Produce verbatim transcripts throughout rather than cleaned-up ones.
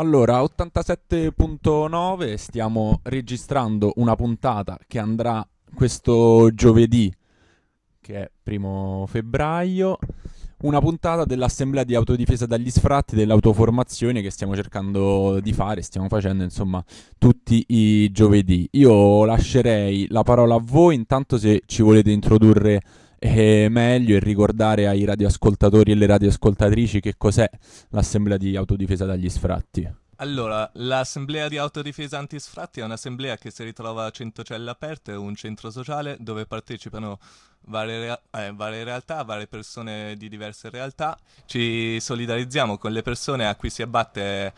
Allora, ottantasette punto nove, stiamo registrando una puntata che andrà questo giovedì, che è primo febbraio, una puntata dell'assemblea di autodifesa dagli sfratti, dell'autoformazione che stiamo cercando di fare, stiamo facendo insomma tutti i giovedì. Io lascerei la parola a voi, intanto se ci volete introdurre eh, meglio e ricordare ai radioascoltatori e le radioascoltatrici che cos'è l'assemblea di autodifesa dagli sfratti. Allora, l'assemblea di autodifesa antisfratti è un'assemblea che si ritrova a Centocelle Aperte, un centro sociale dove partecipano varie, rea- eh, varie realtà, varie persone di diverse realtà. Ci solidarizziamo con le persone a cui si abbatte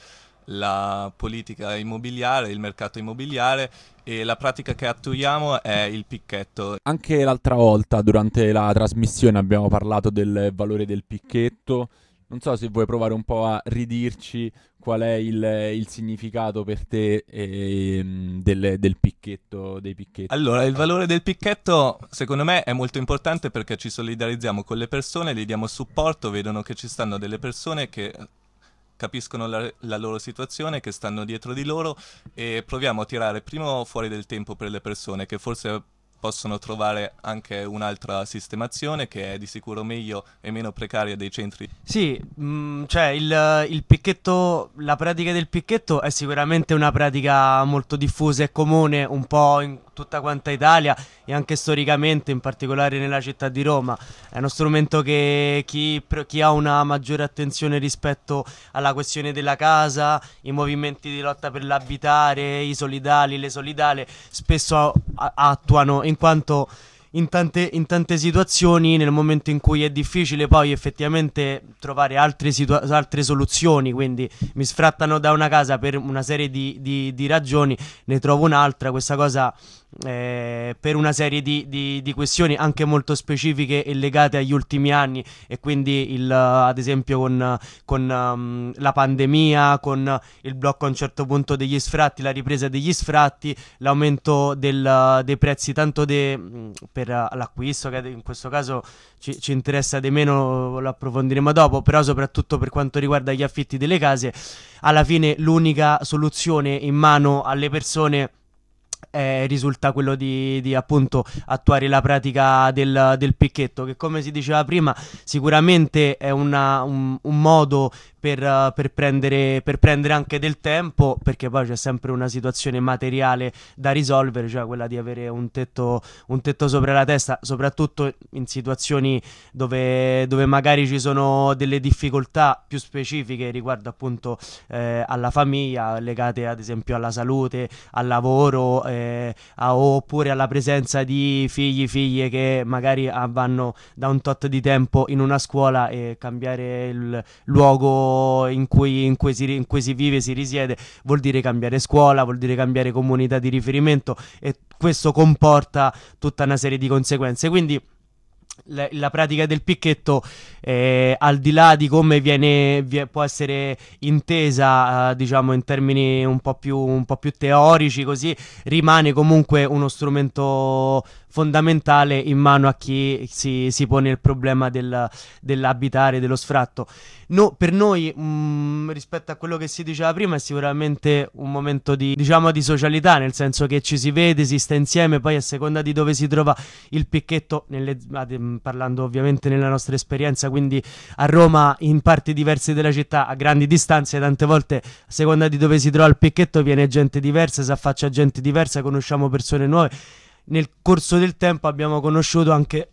la politica immobiliare, il mercato immobiliare, e la pratica che attuiamo è il picchetto. Anche l'altra volta, durante la trasmissione, abbiamo parlato del valore del picchetto. Non so se vuoi provare un po' a ridirci qual è il, il significato per te ehm, del, del picchetto, dei picchetti. Allora, il valore del picchetto secondo me è molto importante perché ci solidarizziamo con le persone, gli diamo supporto, vedono che ci stanno delle persone che capiscono la, la loro situazione, che stanno dietro di loro, e proviamo a tirare prima fuori del tempo per le persone che forse possono trovare anche un'altra sistemazione che è di sicuro meglio e meno precaria dei centri. Sì, mh, cioè il, il picchetto, la pratica del picchetto è sicuramente una pratica molto diffusa e comune un po' in tutta quanta Italia e anche storicamente, in particolare nella città di Roma. È uno strumento che chi, pr- chi ha una maggiore attenzione rispetto alla questione della casa, i movimenti di lotta per l'abitare, i solidali, le solidale, spesso a- attuano, in quanto in tante, in tante situazioni, nel momento in cui è difficile poi effettivamente trovare altre, situa- altre soluzioni, quindi mi sfrattano da una casa per una serie di, di, di ragioni, ne trovo un'altra, questa cosa eh, per una serie di, di, di questioni anche molto specifiche e legate agli ultimi anni, e quindi il, ad esempio con, con um, la pandemia, con il blocco a un certo punto degli sfratti, la ripresa degli sfratti, l'aumento del, dei prezzi tanto de, per l'acquisto, che in questo caso ci, ci interessa di meno, lo approfondiremo dopo, però soprattutto per quanto riguarda gli affitti delle case, alla fine l'unica soluzione in mano alle persone eh, risulta quello di, di appunto attuare la pratica del, del picchetto, che come si diceva prima sicuramente è una, un, un modo per, uh, per, prendere, per prendere anche del tempo, perché poi c'è sempre una situazione materiale da risolvere, cioè quella di avere un tetto, un tetto sopra la testa, soprattutto in situazioni dove, dove magari ci sono delle difficoltà più specifiche riguardo appunto eh, alla famiglia, legate ad esempio alla salute, al lavoro, eh, a, oppure alla presenza di figli, figlie che magari ah, vanno da un tot di tempo in una scuola, e cambiare il luogo in cui, in, cui si, in cui si vive, si risiede, vuol dire cambiare scuola, vuol dire cambiare comunità di riferimento, e questo comporta tutta una serie di conseguenze. Quindi la, la pratica del picchetto, eh, al di là di come viene, vie, può essere intesa, eh, diciamo in termini un po' più, un po' più teorici, così rimane comunque uno strumento fondamentale in mano a chi si, si pone il problema del, dell'abitare, dello sfratto. No, per noi, mh, rispetto a quello che si diceva prima, è sicuramente un momento di, diciamo, di socialità, nel senso che ci si vede, si sta insieme, poi a seconda di dove si trova il picchetto, nelle, parlando ovviamente nella nostra esperienza, quindi a Roma, in parti diverse della città, a grandi distanze, tante volte a seconda di dove si trova il picchetto viene gente diversa, si affaccia gente diversa, conosciamo persone nuove. Nel corso del tempo abbiamo conosciuto anche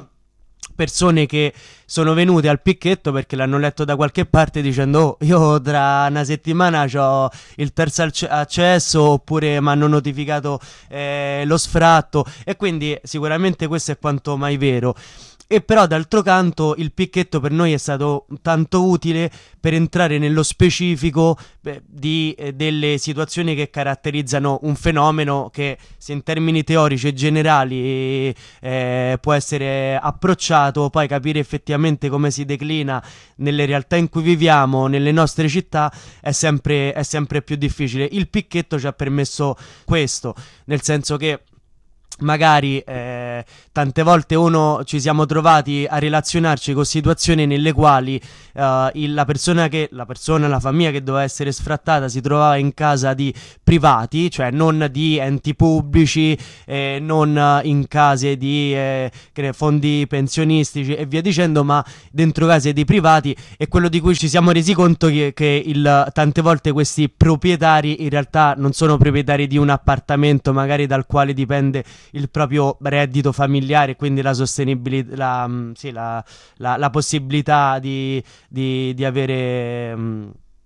persone che sono venute al picchetto perché l'hanno letto da qualche parte dicendo: oh, io tra una settimana ho il terzo accesso, oppure mi hanno notificato eh, lo sfratto, e quindi sicuramente questo è quanto mai vero. E però d'altro canto il picchetto per noi è stato tanto utile per entrare nello specifico beh, di eh, delle situazioni che caratterizzano un fenomeno che, se in termini teorici e generali eh, può essere approcciato, poi capire effettivamente come si declina nelle realtà in cui viviamo, nelle nostre città, è sempre, è sempre più difficile. Il picchetto ci ha permesso questo, nel senso che magari eh, tante volte uno ci siamo trovati a relazionarci con situazioni nelle quali eh, il- la persona che la persona, la famiglia che doveva essere sfrattata si trovava in casa di privati, cioè non di enti pubblici, eh, non eh, in case di eh, che ne- fondi pensionistici e via dicendo, ma dentro case di privati. E quello di cui ci siamo resi conto che, che il, tante volte questi proprietari in realtà non sono proprietari di un appartamento magari dal quale dipende il proprio reddito familiare, quindi la sostenibilità, la, mm, sì, la, la- la possibilità di, di- di avere mm,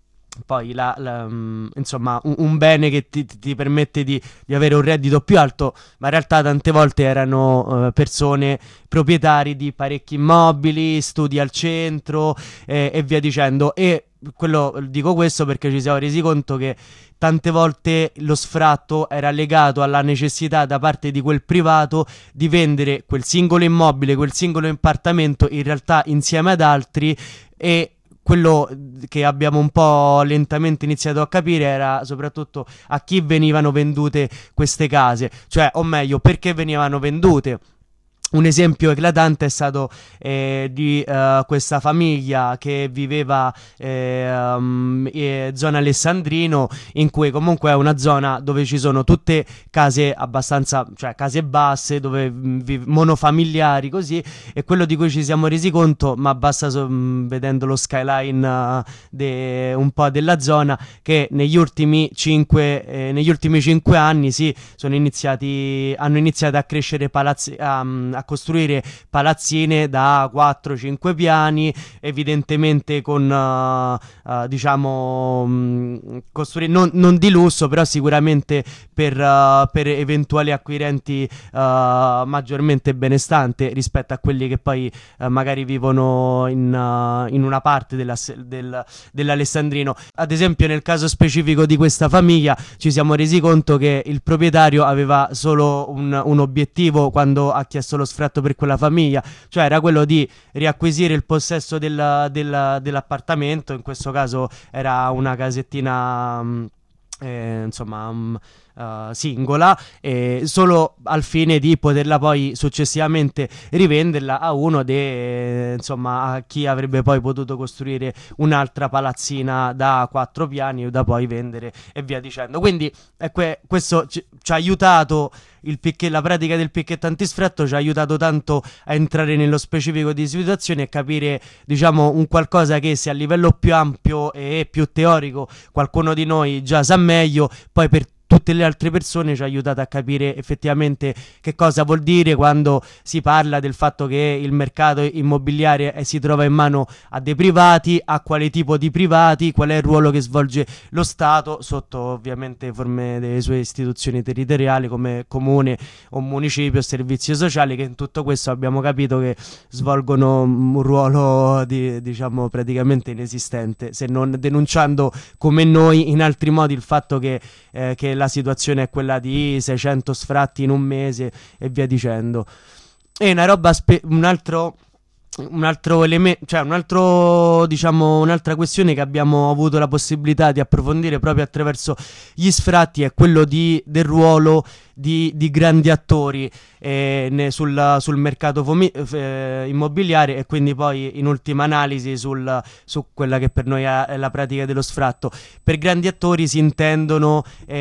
poi la, la, mm, insomma un, un bene che ti, ti- ti permette di, di avere un reddito più alto, ma in realtà tante volte erano eh, persone proprietari di parecchi immobili, studi al centro eh, e via dicendo. E quello, dico questo perché ci siamo resi conto che tante volte lo sfratto era legato alla necessità da parte di quel privato di vendere quel singolo immobile, quel singolo appartamento in realtà insieme ad altri. E quello che abbiamo un po' lentamente iniziato a capire era soprattutto a chi venivano vendute queste case, cioè, o meglio, perché venivano vendute. Un esempio eclatante è stato eh, di eh, questa famiglia che viveva eh, um, eh, zona Alessandrino, in cui comunque è una zona dove ci sono tutte case abbastanza, cioè case basse, dove mh, vi- monofamiliari così. E quello di cui ci siamo resi conto, ma basta so- mh, vedendo lo skyline eh, de- un po' della zona, che negli ultimi cinque eh, negli ultimi cinque anni sì, sono iniziati hanno iniziato a crescere palazzi, a, a costruire palazzine da quattro cinque piani, evidentemente con uh, uh, diciamo mh, costruire non, non di lusso, però sicuramente per, uh, per eventuali acquirenti uh, maggiormente benestante rispetto a quelli che poi uh, magari vivono in, uh, in una parte della, del, dell'Alessandrino. Ad esempio, nel caso specifico di questa famiglia ci siamo resi conto che il proprietario aveva solo un, un obiettivo quando ha chiesto lo sfratto per quella famiglia, cioè era quello di riacquisire il possesso del, del- dell'appartamento. In questo caso era una casettina mh, eh, insomma mh, eh, singola, eh, solo al fine di poterla poi successivamente rivenderla a uno de, eh, insomma, a chi avrebbe poi potuto costruire un'altra palazzina da quattro piani da poi vendere e via dicendo. Quindi è que- questo ci, ci ha aiutato il picche- la pratica del picchetto antisfratto ci ha aiutato tanto a entrare nello specifico di situazioni e capire, diciamo, un qualcosa che se a livello più ampio e più teorico qualcuno di noi già sa meglio, poi per tutte le altre persone ci ha aiutato a capire effettivamente che cosa vuol dire quando si parla del fatto che il mercato immobiliare eh, si trova in mano a dei privati, a quale tipo di privati, qual è il ruolo che svolge lo Stato sotto ovviamente forme delle sue istituzioni territoriali come comune o municipio, servizi sociali, che in tutto questo abbiamo capito che svolgono un ruolo di, diciamo, praticamente inesistente, se non denunciando come noi in altri modi il fatto che, eh, che la situazione è quella di seicento sfratti in un mese e via dicendo. E una roba spe- un altro un altro elemento, cioè un altro, diciamo, un'altra questione che abbiamo avuto la possibilità di approfondire proprio attraverso gli sfratti è quello di, del ruolo di, di grandi attori eh, ne- sul, sul mercato fomi- eh, immobiliare, e quindi poi in ultima analisi sul, su quella che per noi è, è la pratica dello sfratto. Per grandi attori si intendono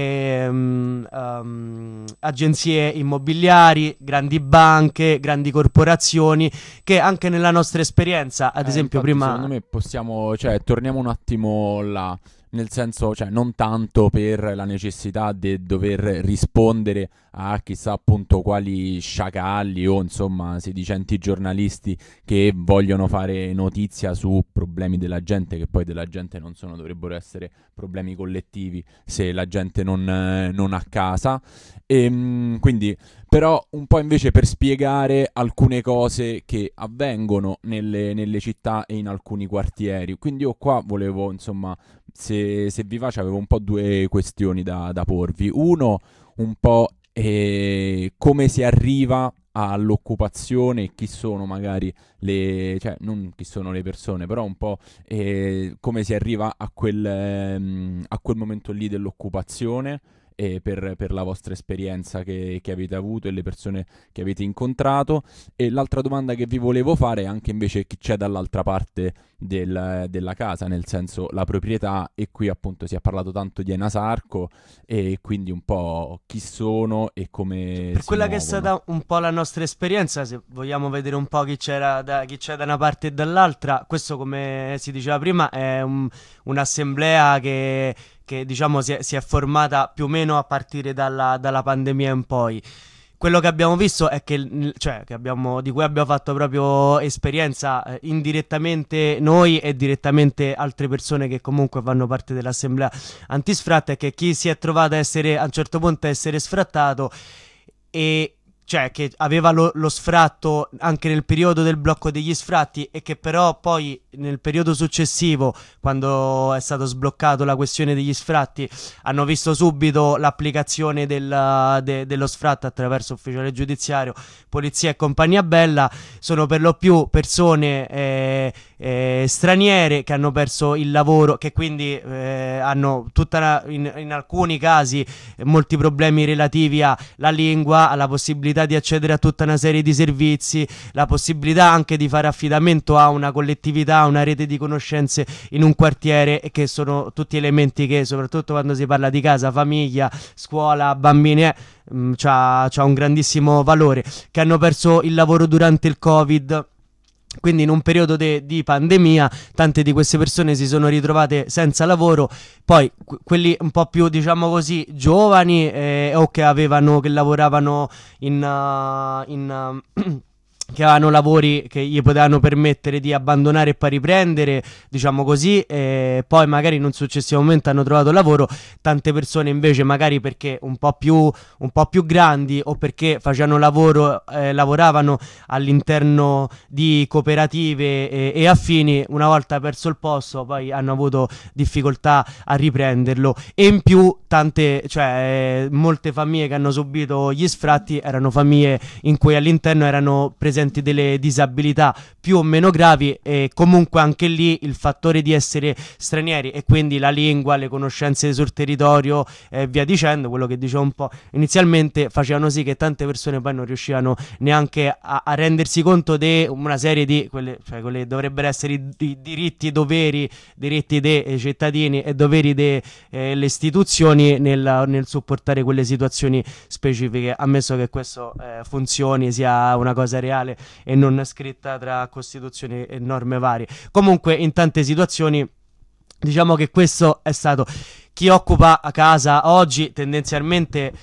ehm, ehm, agenzie immobiliari, grandi banche, grandi corporazioni che anche nella nostra esperienza, ad Eh, esempio infatti, prima... secondo me possiamo, cioè, torniamo un attimo là, nel senso, cioè, non tanto per la necessità di dover rispondere a chissà appunto quali sciacalli o insomma sedicenti giornalisti che vogliono fare notizia su problemi della gente, che poi della gente non sono, dovrebbero essere problemi collettivi se la gente non, eh, non ha casa. E, quindi però un po' invece per spiegare alcune cose che avvengono nelle, nelle città e in alcuni quartieri. Quindi io qua volevo, insomma, se, se vi va, avevo un po' due questioni da, da porvi. Uno, un po' eh, come si arriva all'occupazione e chi sono magari le, cioè non chi sono le persone, però un po' eh, come si arriva a quel, ehm, a quel momento lì dell'occupazione. e per, per la vostra esperienza che, che avete avuto e le persone che avete incontrato. E l'altra domanda che vi volevo fare è anche invece chi c'è dall'altra parte del- della casa, nel senso la proprietà, e qui appunto si è parlato tanto di Enasarco e quindi un po' chi sono e come Per si quella che è muovono. stata un po' la nostra esperienza, se vogliamo vedere un po' chi c'era da, chi c'è da una parte e dall'altra, questo come si diceva prima è un- un'assemblea che, che diciamo si è, si è formata più o meno a partire dalla, dalla pandemia in poi. Quello che abbiamo visto è che, il- cioè, che abbiamo, di cui abbiamo fatto proprio esperienza eh, indirettamente noi e direttamente altre persone che comunque fanno parte dell'assemblea antisfratto, è che chi si è trovato a essere a un certo punto a essere sfrattato e cioè che aveva lo, lo sfratto anche nel periodo del blocco degli sfratti e che però poi nel periodo successivo, quando è stato sbloccato la questione degli sfratti, hanno visto subito l'applicazione del- de- dello sfratto attraverso ufficiale giudiziario, polizia e compagnia bella. Sono per lo più persone eh, eh, straniere che hanno perso il lavoro, che quindi eh, hanno tutta una- in, in alcuni casi eh, molti problemi relativi alla lingua, alla possibilità di accedere a tutta una serie di servizi, la possibilità anche di fare affidamento a una collettività, a una rete di conoscenze in un quartiere, e che sono tutti elementi che, soprattutto quando si parla di casa, famiglia, scuola, bambini, eh, mh, c'ha, c'ha un grandissimo valore, che hanno perso il lavoro durante il Covid. Quindi in un periodo de- di pandemia tante di queste persone si sono ritrovate senza lavoro. Poi que- quelli un po' più, diciamo così, giovani eh, o che avevano, che lavoravano in, uh, in uh, che avevano lavori che gli potevano permettere di abbandonare e poi riprendere, diciamo così, e poi magari in un successivo momento hanno trovato lavoro. Tante persone invece magari perché un po' più, un po' più grandi o perché facevano lavoro, eh, lavoravano all'interno di cooperative e, e affini, una volta perso il posto poi hanno avuto difficoltà a riprenderlo. E in più tante, cioè eh, molte famiglie che hanno subito gli sfratti erano famiglie in cui all'interno erano presenti delle disabilità più o meno gravi, e comunque anche lì il fattore di essere stranieri e quindi la lingua, le conoscenze sul territorio e via dicendo, quello che dicevo un po' inizialmente, facevano sì che tante persone poi non riuscivano neanche a, a rendersi conto di una serie di quelle, cioè quelle che dovrebbero essere i, i diritti e doveri, diritti dei cittadini e doveri delle eh, istituzioni nel, nel supportare quelle situazioni specifiche, ammesso che questo eh, funzioni, sia una cosa reale e non scritta tra costituzioni e norme varie. Comunque in tante situazioni diciamo che questo è stato. Chi occupa a casa oggi tendenzialmente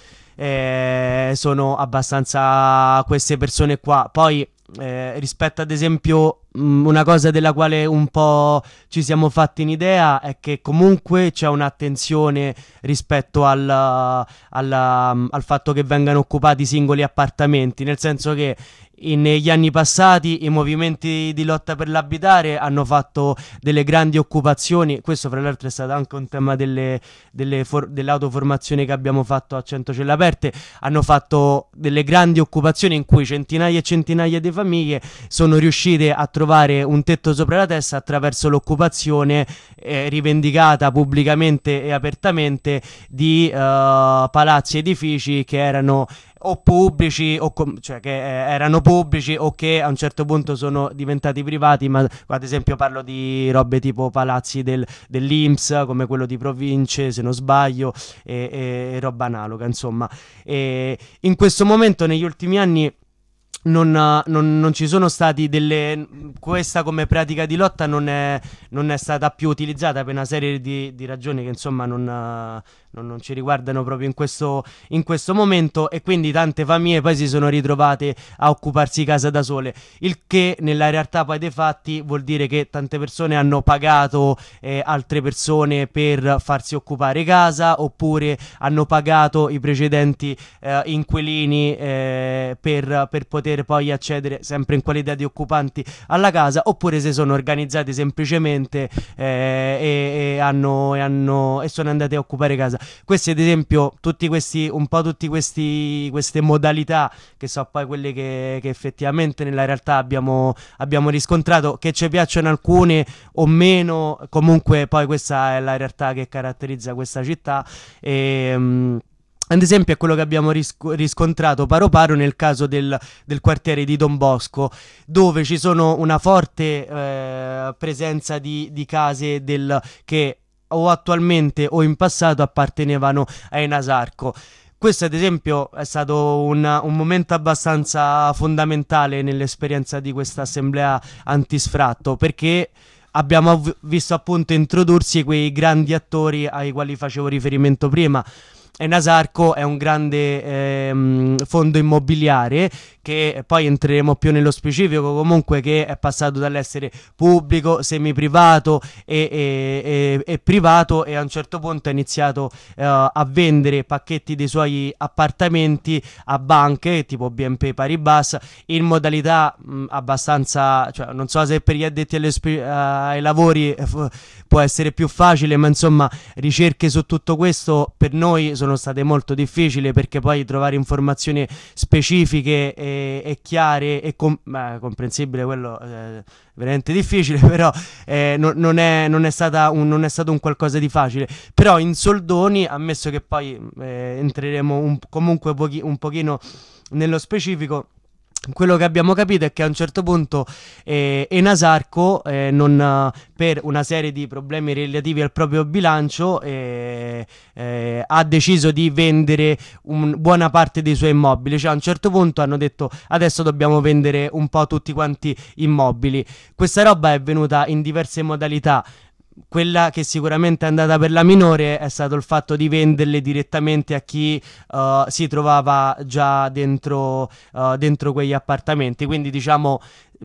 eh, sono abbastanza queste persone qua. Poi eh, rispetto ad esempio mh, una cosa della quale un po' ci siamo fatti un'idea è che comunque c'è un'attenzione rispetto al, al, al fatto che vengano occupati singoli appartamenti, nel senso che in- negli anni passati i movimenti di lotta per l'abitare hanno fatto delle grandi occupazioni. Questo fra l'altro è stato anche un tema delle, delle for- dell'autoformazione che abbiamo fatto a cento Celle Aperte. Hanno fatto delle grandi occupazioni in cui centinaia e centinaia di famiglie sono riuscite a trovare un tetto sopra la testa attraverso l'occupazione eh, rivendicata pubblicamente e apertamente di eh, palazzi e edifici che erano o pubblici o com- cioè che eh, erano pubblici o che a un certo punto sono diventati privati, ma ad esempio parlo di robe tipo palazzi del, dell'I N P S come quello di Province, se non sbaglio, e, e- e roba analoga, insomma. E in questo momento negli ultimi anni non, non- non ci sono stati delle. Questa come pratica di lotta non è, non è stata più utilizzata per una serie di, di ragioni che insomma non, eh, non- non ci riguardano proprio in questo, in questo momento, e quindi tante famiglie poi si sono ritrovate a occuparsi casa da sole, il che nella realtà poi dei fatti vuol dire che tante persone hanno pagato eh, altre persone per farsi occupare casa, oppure hanno pagato i precedenti eh, inquilini eh, per, per poter poi accedere sempre in qualità di occupanti alla casa, oppure si sono organizzati semplicemente eh, e, e hanno, e hanno e sono andati a occupare casa. Questi ad esempio, tutti questi un po' tutti questi queste modalità che sono poi quelle che, che effettivamente nella realtà abbiamo, abbiamo riscontrato, che ci piacciono alcune o meno, comunque poi questa è la realtà che caratterizza questa città. E, mm, Ad esempio è quello che abbiamo risco- riscontrato paro paro nel caso del, del quartiere di Don Bosco, dove ci sono una forte eh, presenza di, di case del, che o attualmente o in passato appartenevano a Enasarco. Questo ad esempio è stato un, un momento abbastanza fondamentale nell'esperienza di questa assemblea antisfratto, perché abbiamo av- visto appunto introdursi quei grandi attori ai quali facevo riferimento prima. Enasarco è un grande ehm, fondo immobiliare che poi entreremo più nello specifico, comunque che è passato dall'essere pubblico, semi-privato e, e, e, e privato, e a un certo punto ha iniziato eh, a vendere pacchetti dei suoi appartamenti a banche tipo B N P Paribas in modalità mh, abbastanza, cioè non so se per gli addetti alle spe- ai lavori eh, f- può essere più facile, ma insomma ricerche su tutto questo per noi sono state molto difficili, perché poi trovare informazioni specifiche e, e chiare e com- beh, comprensibile, quello è veramente difficile, però eh, no, non, è, non, è stata un, non è stato un qualcosa di facile. Però in soldoni, ammesso che poi eh, entreremo un, comunque pochi, un pochino nello specifico, quello che abbiamo capito è che a un certo punto eh, Enasarco eh, non, eh, per una serie di problemi relativi al proprio bilancio eh, eh, ha deciso di vendere un, buona parte dei suoi immobili. Cioè a un certo punto hanno detto adesso dobbiamo vendere un po' tutti quanti immobili. Questa roba è venuta in diverse modalità. Quella che sicuramente è andata per la minore è stato il fatto di venderle direttamente a chi uh, si trovava già dentro, uh, dentro quegli appartamenti, quindi diciamo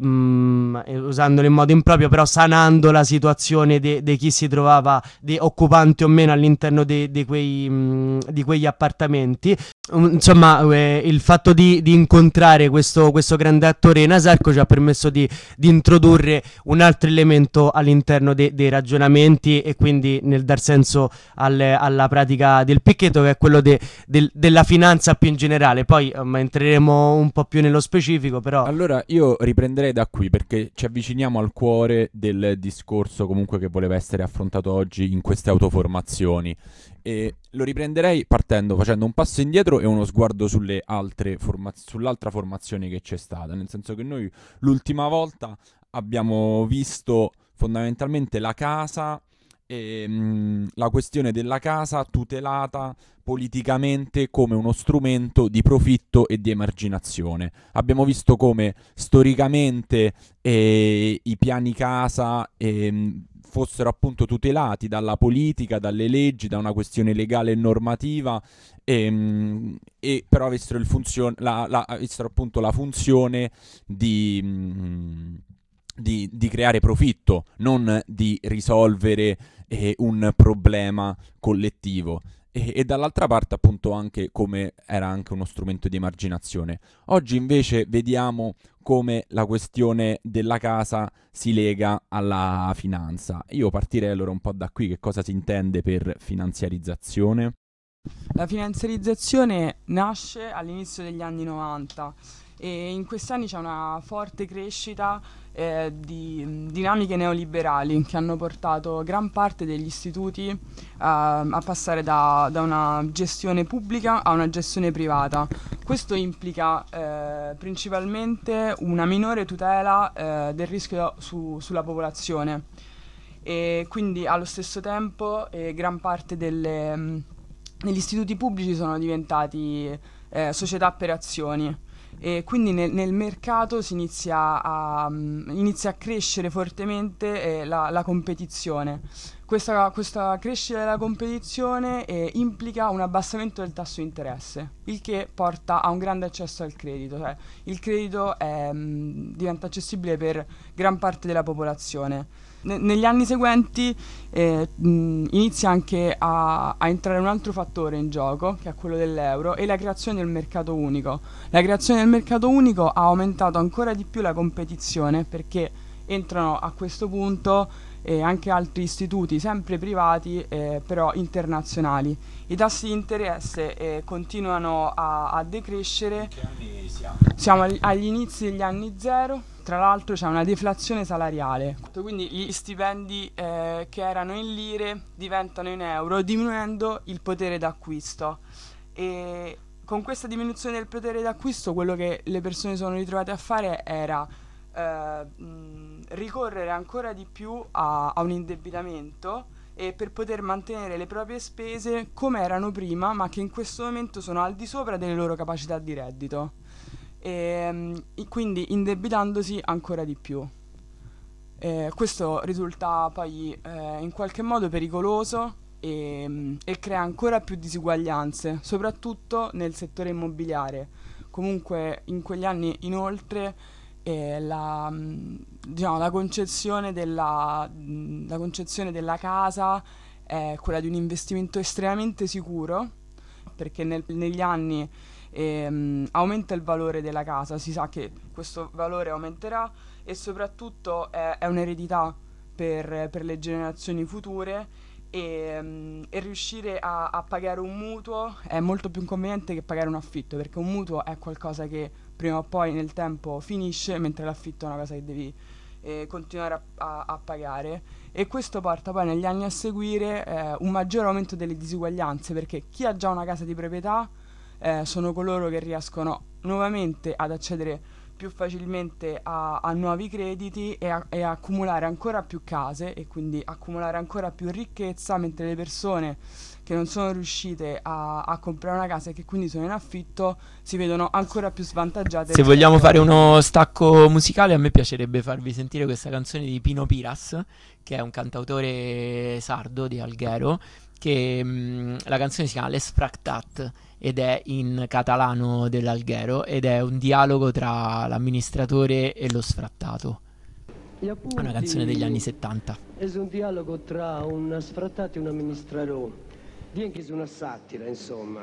mh, usandolo in modo improprio, però sanando la situazione di chi si trovava, di occupanti o meno all'interno de, de quei, mh, di quegli appartamenti. Um, insomma eh, il fatto di, di incontrare questo, questo grande attore Enasarco ci ha permesso di, di introdurre un altro elemento all'interno de, dei ragionamenti, e quindi nel dar senso alle, alla pratica del picchetto, che è quello de, del, della finanza più in generale. Poi um, entreremo un po' più nello specifico, però allora io riprenderei da qui, perché ci avviciniamo al cuore del discorso comunque che voleva essere affrontato oggi in queste autoformazioni, e lo riprenderei partendo, facendo un passo indietro e uno sguardo sulle altre formaz- sull'altra formazione che c'è stata, nel senso che noi l'ultima volta abbiamo visto fondamentalmente la casa e mh, la questione della casa tutelata politicamente come uno strumento di profitto e di emarginazione. Abbiamo visto come storicamente eh, i piani casa eh, fossero appunto tutelati dalla politica, dalle leggi, da una questione legale e normativa, e, e però avessero, il funzio- la, la, avessero appunto la funzione di... Mh, Di, di creare profitto, non di risolvere eh, un problema collettivo. E, e dall'altra parte appunto anche come era anche uno strumento di emarginazione. Oggi invece vediamo come la questione della casa si lega alla finanza. Io partirei allora un po' da qui, che cosa si intende per finanziarizzazione? La finanziarizzazione nasce all'inizio degli anni novanta e in questi anni c'è una forte crescita eh, di mh, dinamiche neoliberali che hanno portato gran parte degli istituti eh, a passare da, da una gestione pubblica a una gestione privata. Questo implica eh, principalmente una minore tutela eh, del rischio su, sulla popolazione, e quindi allo stesso tempo eh, gran parte delle, mh, degli istituti pubblici sono diventati eh, società per azioni. E quindi nel, nel mercato si inizia a, um, inizia a crescere fortemente eh, la, la competizione. Questa, questa crescita della competizione eh, implica un abbassamento del tasso di interesse, il che porta a un grande accesso al credito. Cioè, il credito è, mh, diventa accessibile per gran parte della popolazione. Ne- negli anni seguenti eh, mh, inizia anche a, a entrare un altro fattore in gioco, che è quello dell'euro, e la creazione del mercato unico. La creazione del mercato unico ha aumentato ancora di più la competizione, perché entrano a questo punto eh, anche altri istituti, sempre privati, eh, però internazionali. I tassi di interesse eh, continuano a, a decrescere. Che anni siamo? Siamo agli, agli inizi degli anni zero. Tra l'altro c'è una deflazione salariale, quindi gli stipendi eh, che erano in lire diventano in euro, diminuendo il potere d'acquisto. E con questa diminuzione del potere d'acquisto quello che le persone sono ritrovate a fare era eh, mh, ricorrere ancora di più a, a un indebitamento e per poter mantenere le proprie spese come erano prima, ma che in questo momento sono al di sopra delle loro capacità di reddito, e, mh, e quindi indebitandosi ancora di più. Eh, questo risulta poi eh, in qualche modo pericoloso e, mh, e crea ancora più disuguaglianze, soprattutto nel settore immobiliare. Comunque in quegli anni inoltre eh, la, mh, diciamo, la, concezione della, mh, la concezione della casa è quella di un investimento estremamente sicuro, perché nel- negli anni ehm, aumenta il valore della casa, si sa che questo valore aumenterà e soprattutto è, è un'eredità per, per le generazioni future e, mm, e riuscire a, a pagare un mutuo è molto più conveniente che pagare un affitto, perché un mutuo è qualcosa che prima o poi nel tempo finisce, mentre l'affitto è una cosa che devi eh, continuare a, a- a pagare, e questo porta poi negli anni a seguire eh, un maggiore aumento delle disuguaglianze, perché chi ha già una casa di proprietà eh, sono coloro che riescono nuovamente ad accedere più facilmente a, a nuovi crediti e a, e a accumulare ancora più case e quindi accumulare ancora più ricchezza, mentre le persone che non sono riuscite a, a comprare una casa e che quindi sono in affitto si vedono ancora più svantaggiate. Se vogliamo rispetto fare a- uno stacco musicale, a me piacerebbe farvi sentire questa canzone di Pino Piras, che è un cantautore sardo di Alghero, che mh, la canzone si chiama Les Fractat ed è in catalano dell'Alghero ed è un dialogo tra l'amministratore e lo sfrattato. Gli È appunti una canzone degli anni settanta. è un dialogo tra un sfrattato e un amministratore, di anche su una satira, insomma.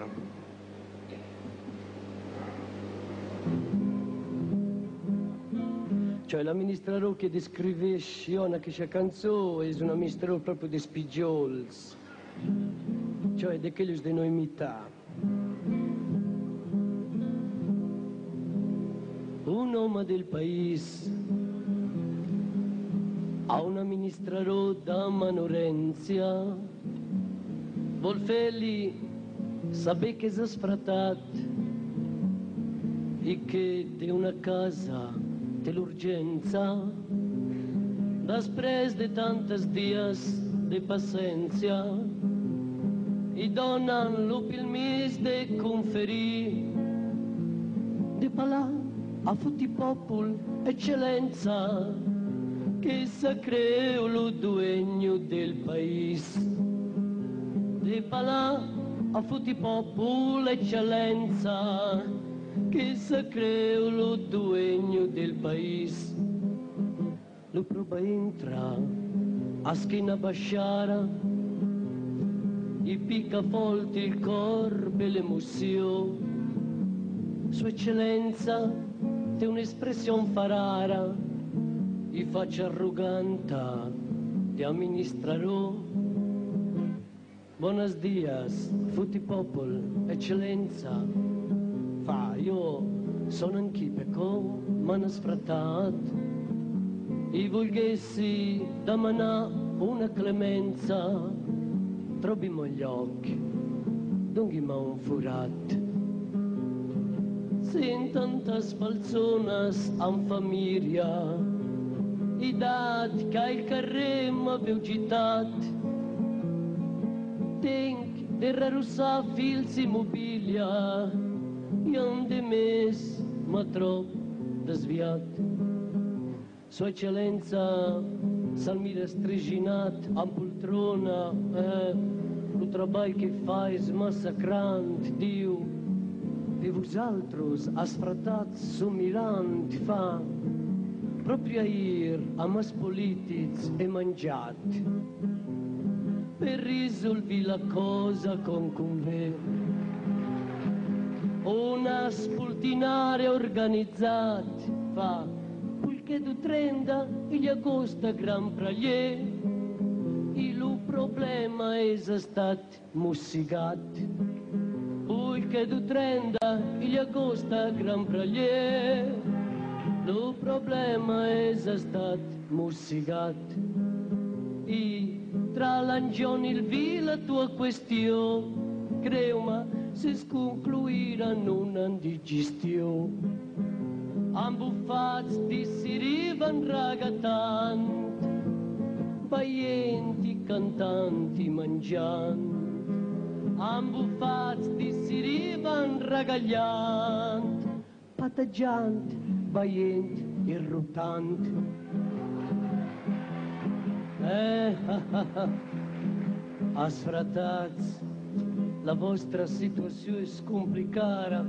Cioè l'amministratore che descrivesce una che c'è canzone è un amministratore proprio di spigiols, cioè di quelli di noi metà. Un uomo del paese a un amministratore da Manorenzia vuol fargli sapere che si è sfrattato e che di una casa dell'urgenza després de tantos dies de pazienza i donan-lo permís de conferir de parlar a tutti popol eccellenza che se creu lo dueño del país de parlar a tutti popol eccellenza che se creu lo dueño del país. Lo prova entra a schiena basciara e picca forte il corpo e l'emozione. Sua eccellenza è un'espressione farara e faccia arroganta di amministrarò. Buenos dias, tutti popol, eccellenza. Fa, io sono anche pecò, ma non sfrattato. E volgessi da manà una clemenza, troviamo gli occhi, donghi ma un furat. Sin tantas personas han famiglia, i dati che il carré m'aveu gitat. Tenc de rarussar fils immobilia, i han de més m'ha trop desviat. Sua eccellenza s'ha mira striginat amb poltrona, eh, lo treball que fa és massacrant, diu. E vosaltres, asfratats, somirant, fa. Proprio ahir, amb els polítics, he mangiat. Per risolvi la cosa com convé. Un spultinare organizzat, fa. Pulché du trenta gli agosta gran praglier. E lo problema és estat mossigat. Pulché du trenta gli agosta gran praglier. Lo problema és estat mossigat. I tra l'angioni il vi la tua qüestió creu-me, se concluiran una digestione. Ambufats di sirivan ragatant, baienti, cantanti, mangiant. Ambufats di sirivan ragagliant, pataggiant, baienti e rotant. Eh, ah, ah, ah. Asfratats, la vostra situazione è complicata.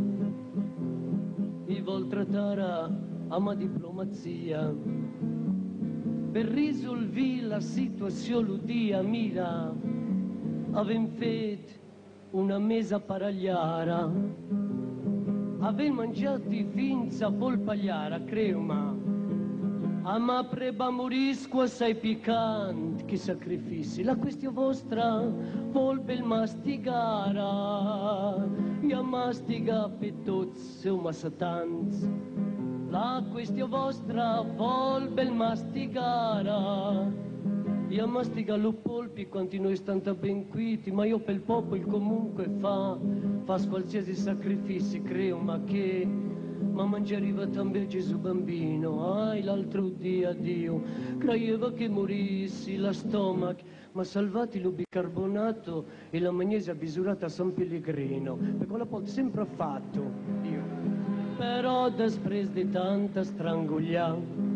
I vol trattare a ma diplomazia per risolvere la situazione dia mira. Avem fet una mesa paragliara, avem mangiato fins a polpagliara, creu-me. Ama preba morisco assai piccant, che sacrifici, la questione vostra vol bel mastigara, e a mastiga per tots seu massatanz. La questione vostra vol bel mastigara, e a mastiga lo polpi quanti noi stanno ben quiti, ma io pel popolo comunque fa, fa qualsiasi sacrifici, creu-me che ma mangiariva també Gesù bambino. Ai, l'altro dia Dio credeva che morissi la stomac, ma salvati lo bicarbonato e la magnesia bisurata a San Pellegrino, perché la pot sempre fatto Dio. Però després di tanta stranguglia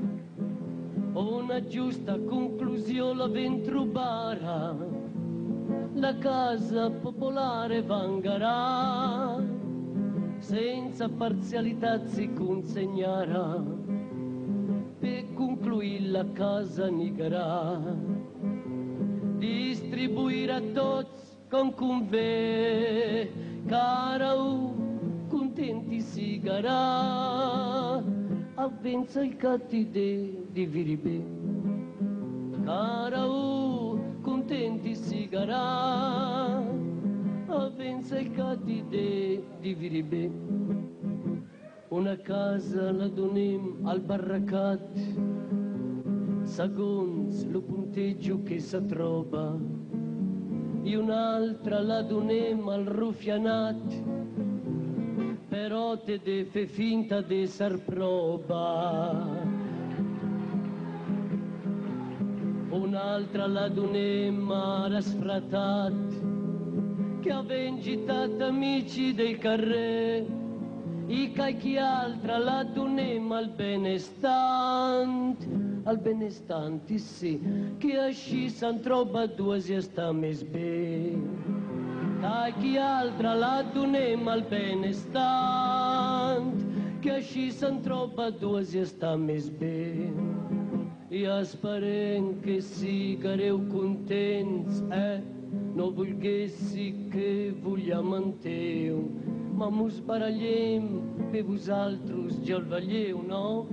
una giusta conclusione la ven trubara, la casa popolare vangarà, senza parzialità si consegnarà, per concluire la casa nigherà, distribuire a tutti con conve, cara u contenti si garà, avvenza il cattide di viribe, cara u contenti si garà, avvenza il cattide di viribe. Una casa la donem al barracat, segons lo punteggio che si trova, e un'altra la donem al rufianat, però te de fe finta de sar proba. Un'altra la donem a sfratat, che aven gitat amici dei carré, e qualche altra la donem al benestant, al benestanti sì, che asci san troba due si sta mes bé. Qualche altra la donem al benestant, che asci san troba due si sta mes bé. E asparent che sigareu contents, eh, no volguessi che vogliam anteu, ma mos barallem per vosaltres ja el veieu, no?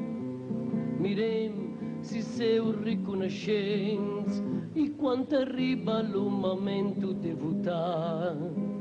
Mirem si seu riconoscents i quan arriba el momento de votar.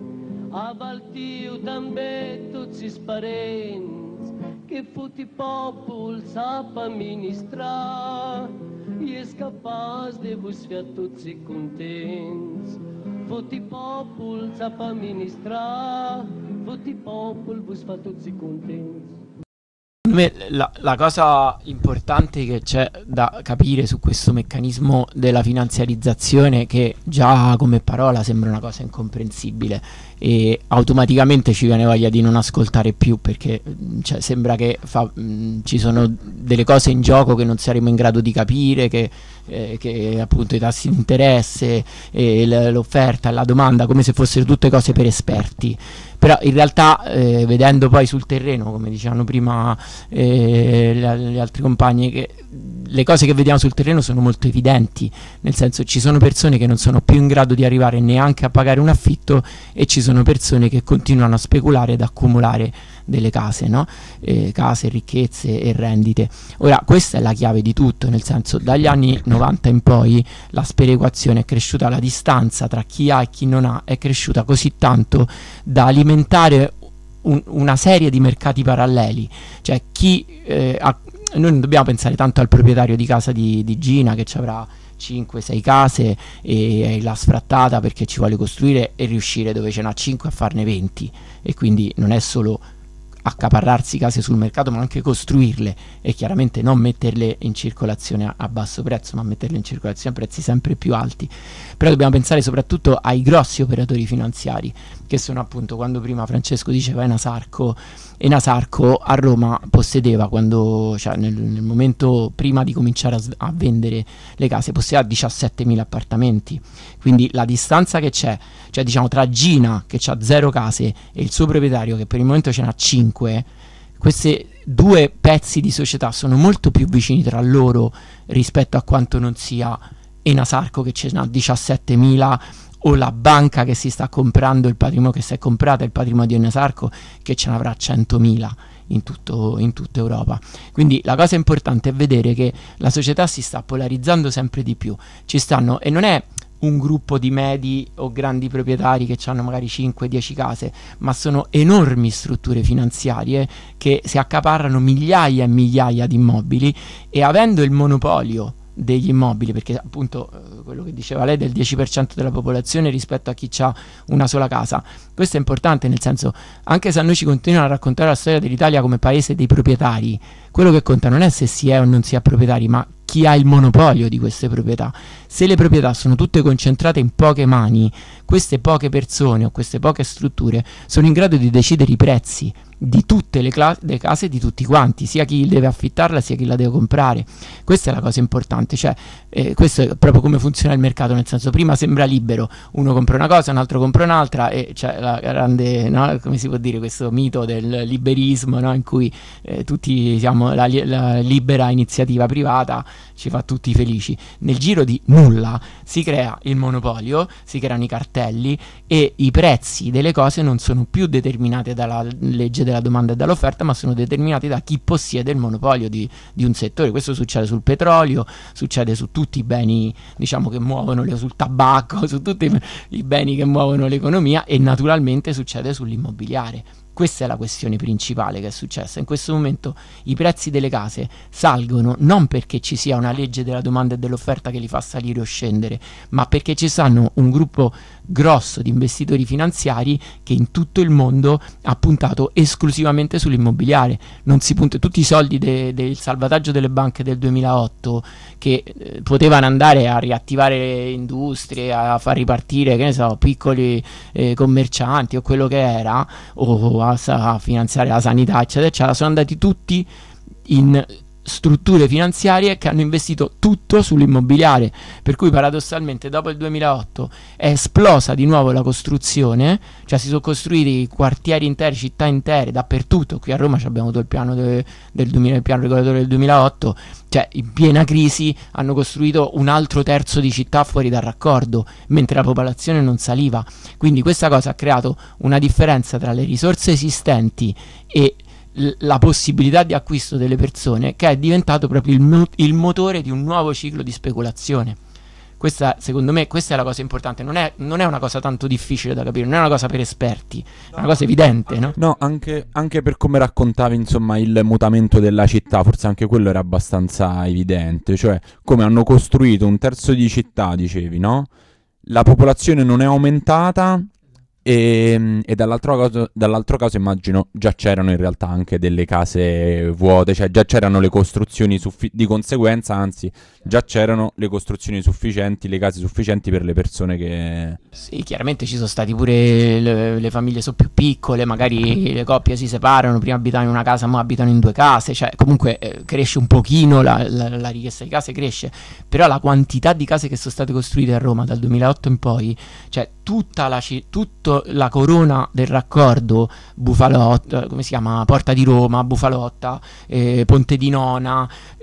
Avaltiu també tots els parents que foti popol sap administrar i és capaç de vos fer tots i contents. Foti popol sap administrar, foti popol vos fa tots i contents. Me, la, la cosa importante che c'è da capire su questo meccanismo della finanziarizzazione, che già come parola sembra una cosa incomprensibile e automaticamente ci viene voglia di non ascoltare più, perché cioè, sembra che fa, mh, ci sono delle cose in gioco che non saremo in grado di capire, che, eh, che appunto i tassi di interesse e l'offerta e la domanda, come se fossero tutte cose per esperti. Però in realtà eh, vedendo poi sul terreno, come dicevano prima eh, le, le altre compagne, che le cose che vediamo sul terreno sono molto evidenti, nel senso ci sono persone che non sono più in grado di arrivare neanche a pagare un affitto e ci sono persone che continuano a speculare ed accumulare delle case, no? Eh, case, ricchezze e rendite. Ora questa è la chiave di tutto, nel senso dagli anni novanta in poi la sperequazione è cresciuta, la distanza tra chi ha e chi non ha è cresciuta così tanto da alimentare un, una serie di mercati paralleli, cioè chi eh, ha, noi non dobbiamo pensare tanto al proprietario di casa di, di Gina che ci avrà cinque sei case e, e la sfrattata perché ci vuole costruire, e riuscire dove ce n'ha cinque a farne venti, e quindi non è solo accaparrarsi case sul mercato ma anche costruirle, e chiaramente non metterle in circolazione a, a basso prezzo, ma metterle in circolazione a prezzi sempre più alti. Però dobbiamo pensare soprattutto ai grossi operatori finanziari, che sono appunto, quando prima Francesco diceva Enasarco, Enasarco a Roma possedeva, quando, cioè nel, nel momento prima di cominciare a, a vendere le case, possedeva diciassettemila appartamenti, quindi la distanza che c'è, cioè diciamo tra Gina che ha zero case e il suo proprietario che per il momento ce n'ha cinque, questi due pezzi di società sono molto più vicini tra loro rispetto a quanto non sia Enasarco che ce n'ha diciassettemila, o la banca che si sta comprando il patrimonio, che si è comprata il patrimonio di Enasarco, che ce n'avrà centomila in, tutto, in tutta Europa. Quindi la cosa importante è vedere che la società si sta polarizzando sempre di più. Ci stanno, e non è un gruppo di medi o grandi proprietari che hanno magari cinque dieci case, ma sono enormi strutture finanziarie che si accaparrano migliaia e migliaia di immobili, e avendo il monopolio degli immobili, perché appunto eh, quello che diceva lei del dieci per cento della popolazione rispetto a chi ha una sola casa, questo è importante, nel senso, anche se a noi ci continuano a raccontare la storia dell'Italia come paese dei proprietari, quello che conta non è se si è o non si è proprietari, ma chi ha il monopolio di queste proprietà. Se le proprietà sono tutte concentrate in poche mani, queste poche persone o queste poche strutture sono in grado di decidere i prezzi di tutte le, cla- le case di tutti quanti, sia chi deve affittarla sia chi la deve comprare. Questa è la cosa importante, cioè eh, questo è proprio come funziona il mercato, nel senso, prima sembra libero, uno compra una cosa, un altro compra un'altra, e c'è la grande, no, come si può dire, questo mito del liberismo, no, in cui eh, tutti siamo la, la libera iniziativa privata ci fa tutti felici. Nel giro di nulla si crea il monopolio, si creano i cartelli, e i prezzi delle cose non sono più determinati dalla legge della domanda e dall'offerta, ma sono determinati da chi possiede il monopolio di, di un settore. Questo succede sul petrolio, succede su tutti i beni, diciamo, che muovono le, sul tabacco, su tutti i, i beni che muovono l'economia, e naturalmente succede sull'immobiliare. Questa è la questione principale che è successa. In questo momento i prezzi delle case salgono non perché ci sia una legge della domanda e dell'offerta che li fa salire o scendere, ma perché ci stanno un gruppo grosso di investitori finanziari che in tutto il mondo ha puntato esclusivamente sull'immobiliare. Non si punta, tutti i soldi de, del salvataggio delle banche del duemilaotto che eh, potevano andare a riattivare industrie, a far ripartire, che ne so, piccoli eh, commercianti o quello che era, o a, a finanziare la sanità, eccetera, eccetera, sono andati tutti in strutture finanziarie che hanno investito tutto sull'immobiliare, per cui paradossalmente dopo il duemilaotto è esplosa di nuovo la costruzione, cioè si sono costruiti quartieri interi, città intere dappertutto. Qui a Roma abbiamo avuto il piano de, del duemila, il piano regolatore del duemilaotto, cioè in piena crisi hanno costruito un altro terzo di città fuori dal raccordo, mentre la popolazione non saliva. Quindi questa cosa ha creato una differenza tra le risorse esistenti e la possibilità di acquisto delle persone, che è diventato proprio il, mo- il motore di un nuovo ciclo di speculazione. Questa, secondo me, questa è la cosa importante. Non è, non è una cosa tanto difficile da capire, non è una cosa per esperti, è una cosa evidente, no? No, anche, anche per come raccontavi, insomma, il mutamento della città, forse anche quello era abbastanza evidente, cioè come hanno costruito un terzo di città, dicevi, no? La popolazione non è aumentata. E, e dall'altro caso, dall'altro caso immagino già c'erano in realtà anche delle case vuote, cioè già c'erano le costruzioni suffi- di conseguenza, anzi già c'erano le costruzioni sufficienti, le case sufficienti per le persone che... Sì, chiaramente ci sono stati pure le, le famiglie sono più piccole, magari le coppie si separano, prima abitavano in una casa, ma abitano in due case, cioè comunque eh, cresce un pochino la, la, la richiesta di case, cresce, però la quantità di case che sono state costruite a Roma dal duemilaotto in poi, cioè tutta la, tutto la corona del raccordo, Bufalotta, come si chiama, Porta di Roma, Bufalotta, eh, Ponte di Nona,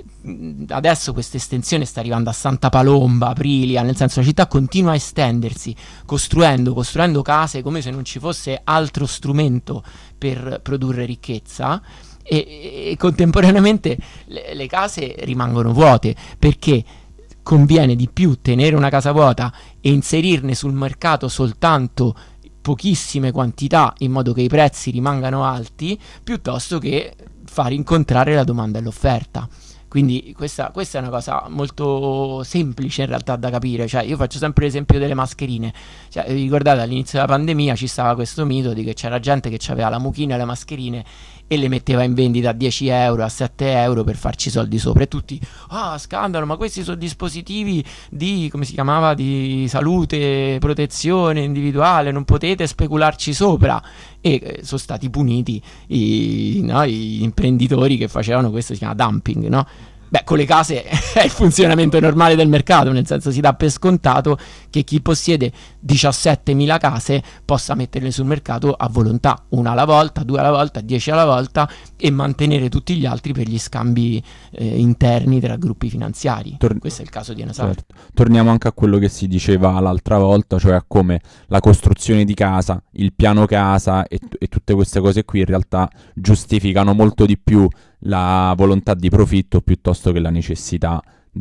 adesso questa estensione sta arrivando a Santa Palomba, Aprilia, nel senso la città continua a estendersi, costruendo, costruendo case come se non ci fosse altro strumento per produrre ricchezza. E, e contemporaneamente le, le case rimangono vuote, perché conviene di più tenere una casa vuota e inserirne sul mercato soltanto pochissime quantità in modo che i prezzi rimangano alti, piuttosto che far incontrare la domanda e l'offerta. Quindi questa, questa è una cosa molto semplice in realtà da capire. Cioè, io faccio sempre l'esempio delle mascherine. Cioè, vi ricordate, all'inizio della pandemia ci stava questo mito di che c'era gente che aveva la mucchina e le mascherine e le metteva in vendita a dieci euro, a sette euro per farci soldi sopra, e tutti, ah, scandalo, ma questi sono dispositivi di, come si chiamava, di salute, protezione individuale, non potete specularci sopra. E eh, sono stati puniti i, no, gli imprenditori che facevano questo, si chiama dumping, no? Beh, con le case è il funzionamento normale del mercato, nel senso, si dà per scontato che chi possiede diciassettemila case possa metterle sul mercato a volontà, una alla volta, due alla volta, dieci alla volta, e mantenere tutti gli altri per gli scambi eh, interni tra gruppi finanziari. Tor- Questo è il caso di Enasar. Certo. Torniamo anche a quello che si diceva l'altra volta, cioè a come la costruzione di casa, il piano casa e, t- e tutte queste cose qui in realtà giustificano molto di più la volontà di profitto piuttosto che la necessità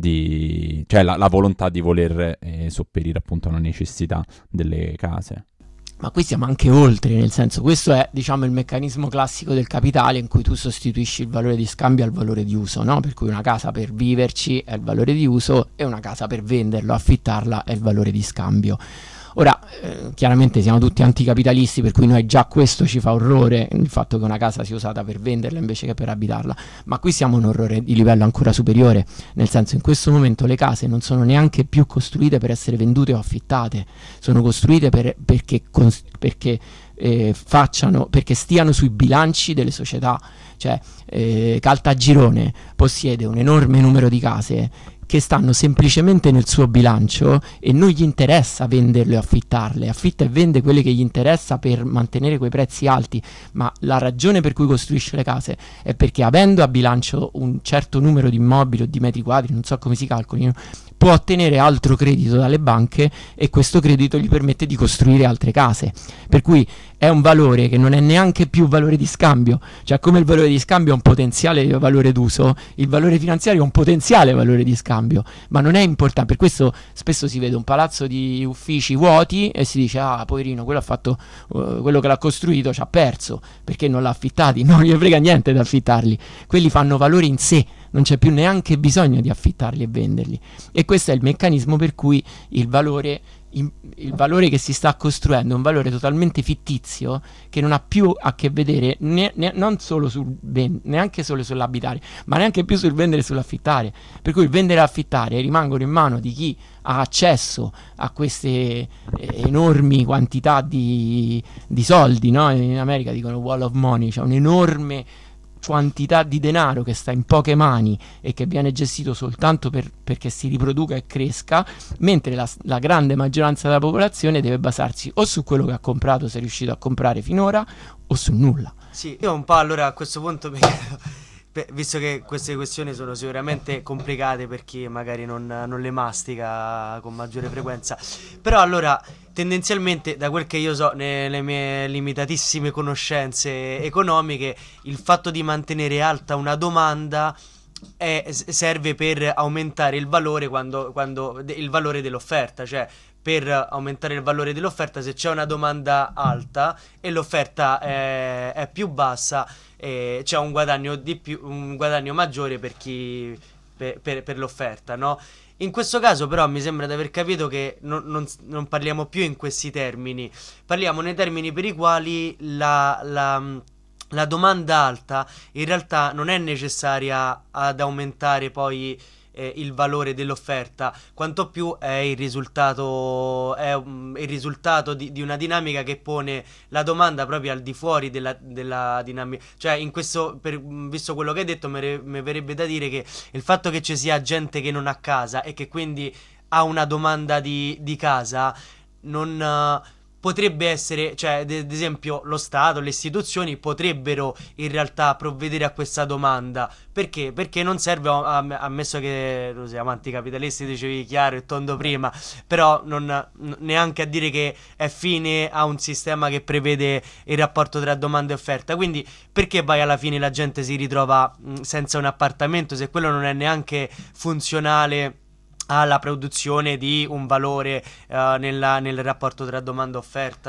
di, cioè la, la volontà di voler eh, sopperire appunto a una necessità delle case. Ma qui siamo anche oltre, nel senso, questo è, diciamo, il meccanismo classico del capitale, in cui tu sostituisci il valore di scambio al valore di uso, no? Per cui una casa per viverci è il valore di uso e una casa per venderlo, affittarla, è il valore di scambio. Ora, eh, chiaramente siamo tutti anticapitalisti, per cui noi già questo ci fa orrore, il fatto che una casa sia usata per venderla invece che per abitarla, ma qui siamo un orrore di livello ancora superiore, nel senso, in questo momento le case non sono neanche più costruite per essere vendute o affittate, sono costruite per, perché, cons- perché eh, facciano, perché stiano sui bilanci delle società. Cioè eh, Caltagirone possiede un enorme numero di case che stanno semplicemente nel suo bilancio e non gli interessa venderle o affittarle, affitta e vende quelle che gli interessa per mantenere quei prezzi alti, ma la ragione per cui costruisce le case è perché, avendo a bilancio un certo numero di immobili o di metri quadri, non so come si calcolino, può ottenere altro credito dalle banche e questo credito gli permette di costruire altre case, per cui è un valore che non è neanche più valore di scambio. Cioè, come il valore di scambio è un potenziale valore d'uso, il valore finanziario è un potenziale valore di scambio, ma non è importante. Per questo spesso si vede un palazzo di uffici vuoti e si dice, ah, poverino, quello ha fatto uh, quello che l'ha costruito ci ha perso perché non l'ha affittati. Non gli frega niente di affittarli, quelli fanno valore in sé, non c'è più neanche bisogno di affittarli e venderli. E questo è il meccanismo per cui il valore, il valore che si sta costruendo è un valore totalmente fittizio, che non ha più a che vedere ne, ne, non solo sul ben, neanche solo sull'abitare, ma neanche più sul vendere e sull'affittare. Per cui il vendere e affittare rimangono in mano di chi ha accesso a queste eh, enormi quantità di, di soldi, no? In America dicono wall of money, cioè un'enorme quantità di denaro che sta in poche mani e che viene gestito soltanto per, perché si riproduca e cresca, mentre la, la grande maggioranza della popolazione deve basarsi o su quello che ha comprato, se è riuscito a comprare finora, o su nulla. Sì, io un po' allora a questo punto mi chiedo, beh, visto che queste questioni sono sicuramente complicate per chi magari non, non le mastica con maggiore frequenza, però allora tendenzialmente, da quel che io so nelle mie limitatissime conoscenze economiche, il fatto di mantenere alta una domanda è, serve per aumentare il valore quando, quando il valore dell'offerta, cioè per aumentare il valore dell'offerta, se c'è una domanda alta e l'offerta è, è più bassa, eh, c'è un guadagno di più, un guadagno maggiore per chi per, per, per l'offerta, no? In questo caso però mi sembra di aver capito che non, non, non parliamo più in questi termini, parliamo nei termini per i quali la, la, la domanda alta in realtà non è necessaria ad aumentare poi eh, il valore dell'offerta, quanto più è il risultato, è um, il risultato di, di una dinamica che pone la domanda proprio al di fuori della, della dinamica. Cioè, in questo, per, visto quello che hai detto, mi verrebbe da dire che il fatto che ci sia gente che non ha casa e che quindi ha una domanda di, di casa non... Uh, potrebbe essere, cioè ad esempio lo Stato, le istituzioni potrebbero in realtà provvedere a questa domanda. Perché? Perché non serve, ammesso che non siamo anticapitalisti, dicevi chiaro e tondo prima, però non neanche a dire che è fine a un sistema che prevede il rapporto tra domanda e offerta. Quindi perché poi alla fine la gente si ritrova mh, senza un appartamento, se quello non è neanche funzionale alla produzione di un valore uh, nella, nel rapporto tra domanda e offerta?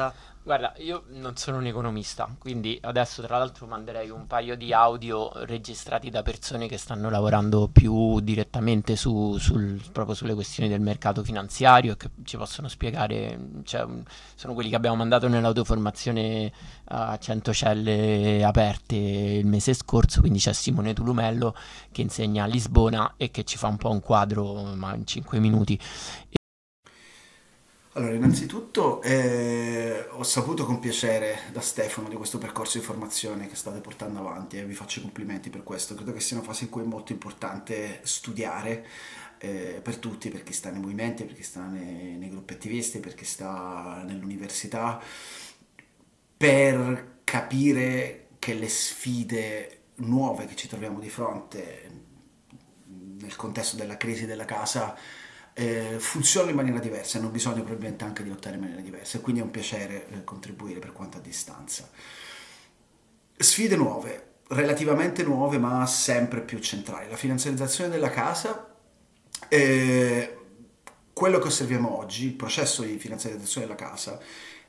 Guarda, io non sono un economista, quindi adesso tra l'altro manderei un paio di audio registrati da persone che stanno lavorando più direttamente su, sul, proprio sulle questioni del mercato finanziario e che ci possono spiegare, cioè, un- sono quelli che abbiamo mandato nell'autoformazione a cento celle aperte il mese scorso, quindi c'è Simone Tulumello che insegna a Lisbona e che ci fa un po' un quadro, ma in cinque minuti. Allora, innanzitutto eh, ho saputo con piacere da Stefano di questo percorso di formazione che state portando avanti e vi faccio i complimenti per questo. Credo che sia una fase in cui è molto importante studiare eh, per tutti, per chi sta nei movimenti, per chi sta nei, nei gruppi attivisti, per chi sta nell'università, per capire che le sfide nuove che ci troviamo di fronte nel contesto della crisi della casa eh, funzionano in maniera diversa e hanno bisogno probabilmente anche di lottare in maniera diversa, e quindi è un piacere eh, contribuire per quanto a distanza. Sfide nuove, relativamente nuove ma sempre più centrali. La finanziarizzazione della casa, eh, quello che osserviamo oggi, il processo di finanziarizzazione della casa,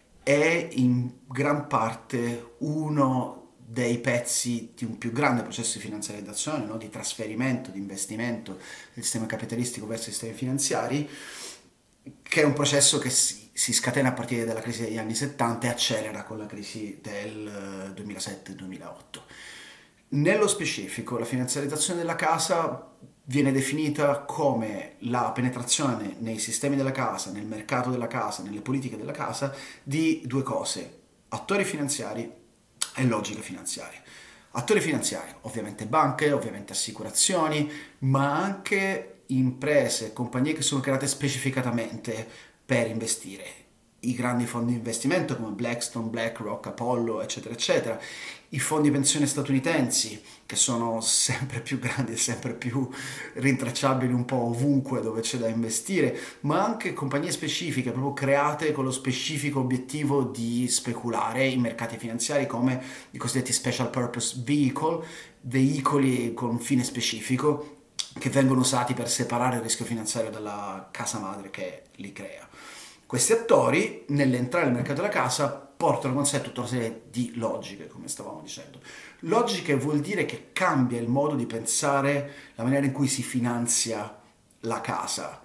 è in gran parte uno dei pezzi di un più grande processo di finanziarizzazione, no? Di trasferimento, di investimento del sistema capitalistico verso i sistemi finanziari, che è un processo che si, si scatena a partire dalla crisi degli anni settanta e accelera con la crisi del duemilasette duemilaotto. Nello specifico, la finanziarizzazione della casa viene definita come la penetrazione nei sistemi della casa, nel mercato della casa, nelle politiche della casa, di due cose: attori finanziari e logiche finanziarie. Attori finanziari, ovviamente banche, ovviamente assicurazioni, ma anche imprese e compagnie che sono create specificatamente per investire. I grandi fondi di investimento come Blackstone, BlackRock, Apollo, eccetera, eccetera. I fondi pensione statunitensi, che sono sempre più grandi e sempre più rintracciabili un po' ovunque dove c'è da investire, ma anche compagnie specifiche, proprio create con lo specifico obiettivo di speculare in mercati finanziari, come i cosiddetti special purpose vehicle, veicoli con un fine specifico che vengono usati per separare il rischio finanziario dalla casa madre che li crea. Questi attori, nell'entrare nel mercato della casa, portano con sé tutta una serie di logiche, come stavamo dicendo. Logiche vuol dire che cambia il modo di pensare, la maniera in cui si finanzia la casa.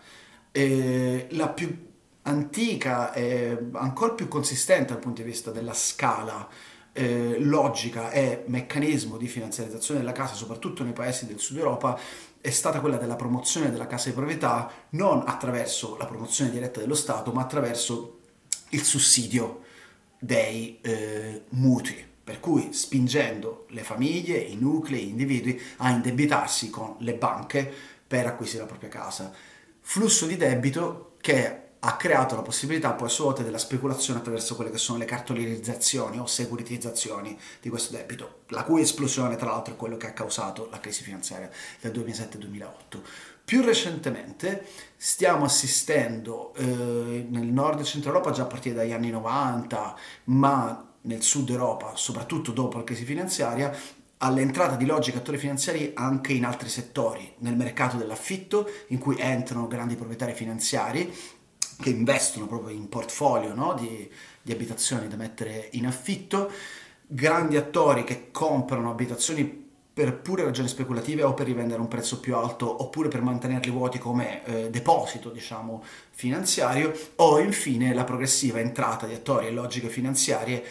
Eh, la più antica e ancora più consistente dal punto di vista della scala eh, logica e meccanismo di finanziarizzazione della casa, soprattutto nei paesi del sud Europa, è stata quella della promozione della casa di proprietà, non attraverso la promozione diretta dello Stato, ma attraverso il sussidio dei eh, mutui, per cui spingendo le famiglie, i nuclei, gli individui a indebitarsi con le banche per acquisire la propria casa. Flusso di debito che ha creato la possibilità poi a sua volta della speculazione attraverso quelle che sono le cartolarizzazioni o securitizzazioni di questo debito, la cui esplosione tra l'altro è quello che ha causato la crisi finanziaria del duemilasette duemilaotto. Più recentemente stiamo assistendo eh, nel nord e centro Europa già a partire dagli anni novanta, ma nel sud Europa, soprattutto dopo la crisi finanziaria, all'entrata di logiche attori finanziari anche in altri settori, nel mercato dell'affitto, in cui entrano grandi proprietari finanziari che investono proprio in portfolio, no? di, di abitazioni da mettere in affitto, grandi attori che comprano abitazioni per pure ragioni speculative o per rivendere a un prezzo più alto oppure per mantenerli vuoti come eh, deposito, diciamo, finanziario, o infine la progressiva entrata di attori e logiche finanziarie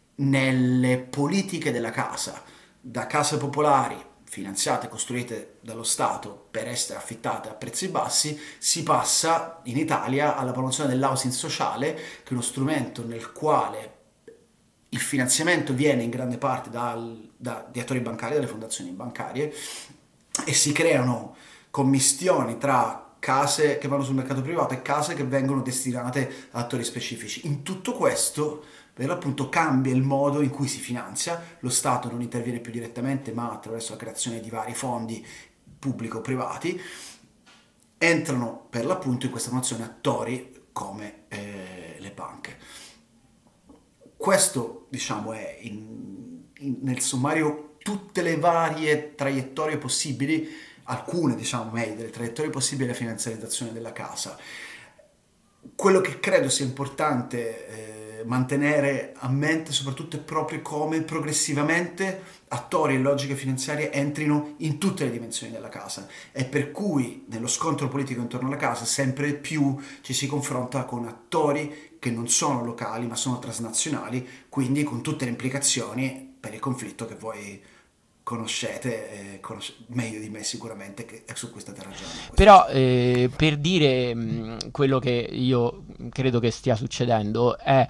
nelle politiche della casa, da case popolari finanziate e costruite dallo Stato per essere affittate a prezzi bassi, si passa in Italia alla promozione dell'housing sociale, che è uno strumento nel quale il finanziamento viene in grande parte dal, da, di attori bancari, dalle fondazioni bancarie, e si creano commistioni tra case che vanno sul mercato privato e case che vengono destinate ad attori specifici. In tutto questo, per l'appunto, cambia il modo in cui si finanzia. Lo Stato non interviene più direttamente, ma attraverso la creazione di vari fondi pubblico-privati entrano per l'appunto in questa nozione attori come eh, le banche. Questo, diciamo, è in, in, nel sommario tutte le varie traiettorie possibili, alcune, diciamo, meglio, delle traiettorie possibili della finanziarizzazione della casa. Quello che credo sia importante eh, mantenere a mente soprattutto proprio come progressivamente attori e logiche finanziarie entrino in tutte le dimensioni della casa, e per cui nello scontro politico intorno alla casa sempre più ci si confronta con attori che non sono locali ma sono transnazionali, quindi con tutte le implicazioni per il conflitto che voi conoscete eh, conosce- meglio di me sicuramente, che è su cui state ragionando. Però eh, per dire mh, quello che io credo che stia succedendo è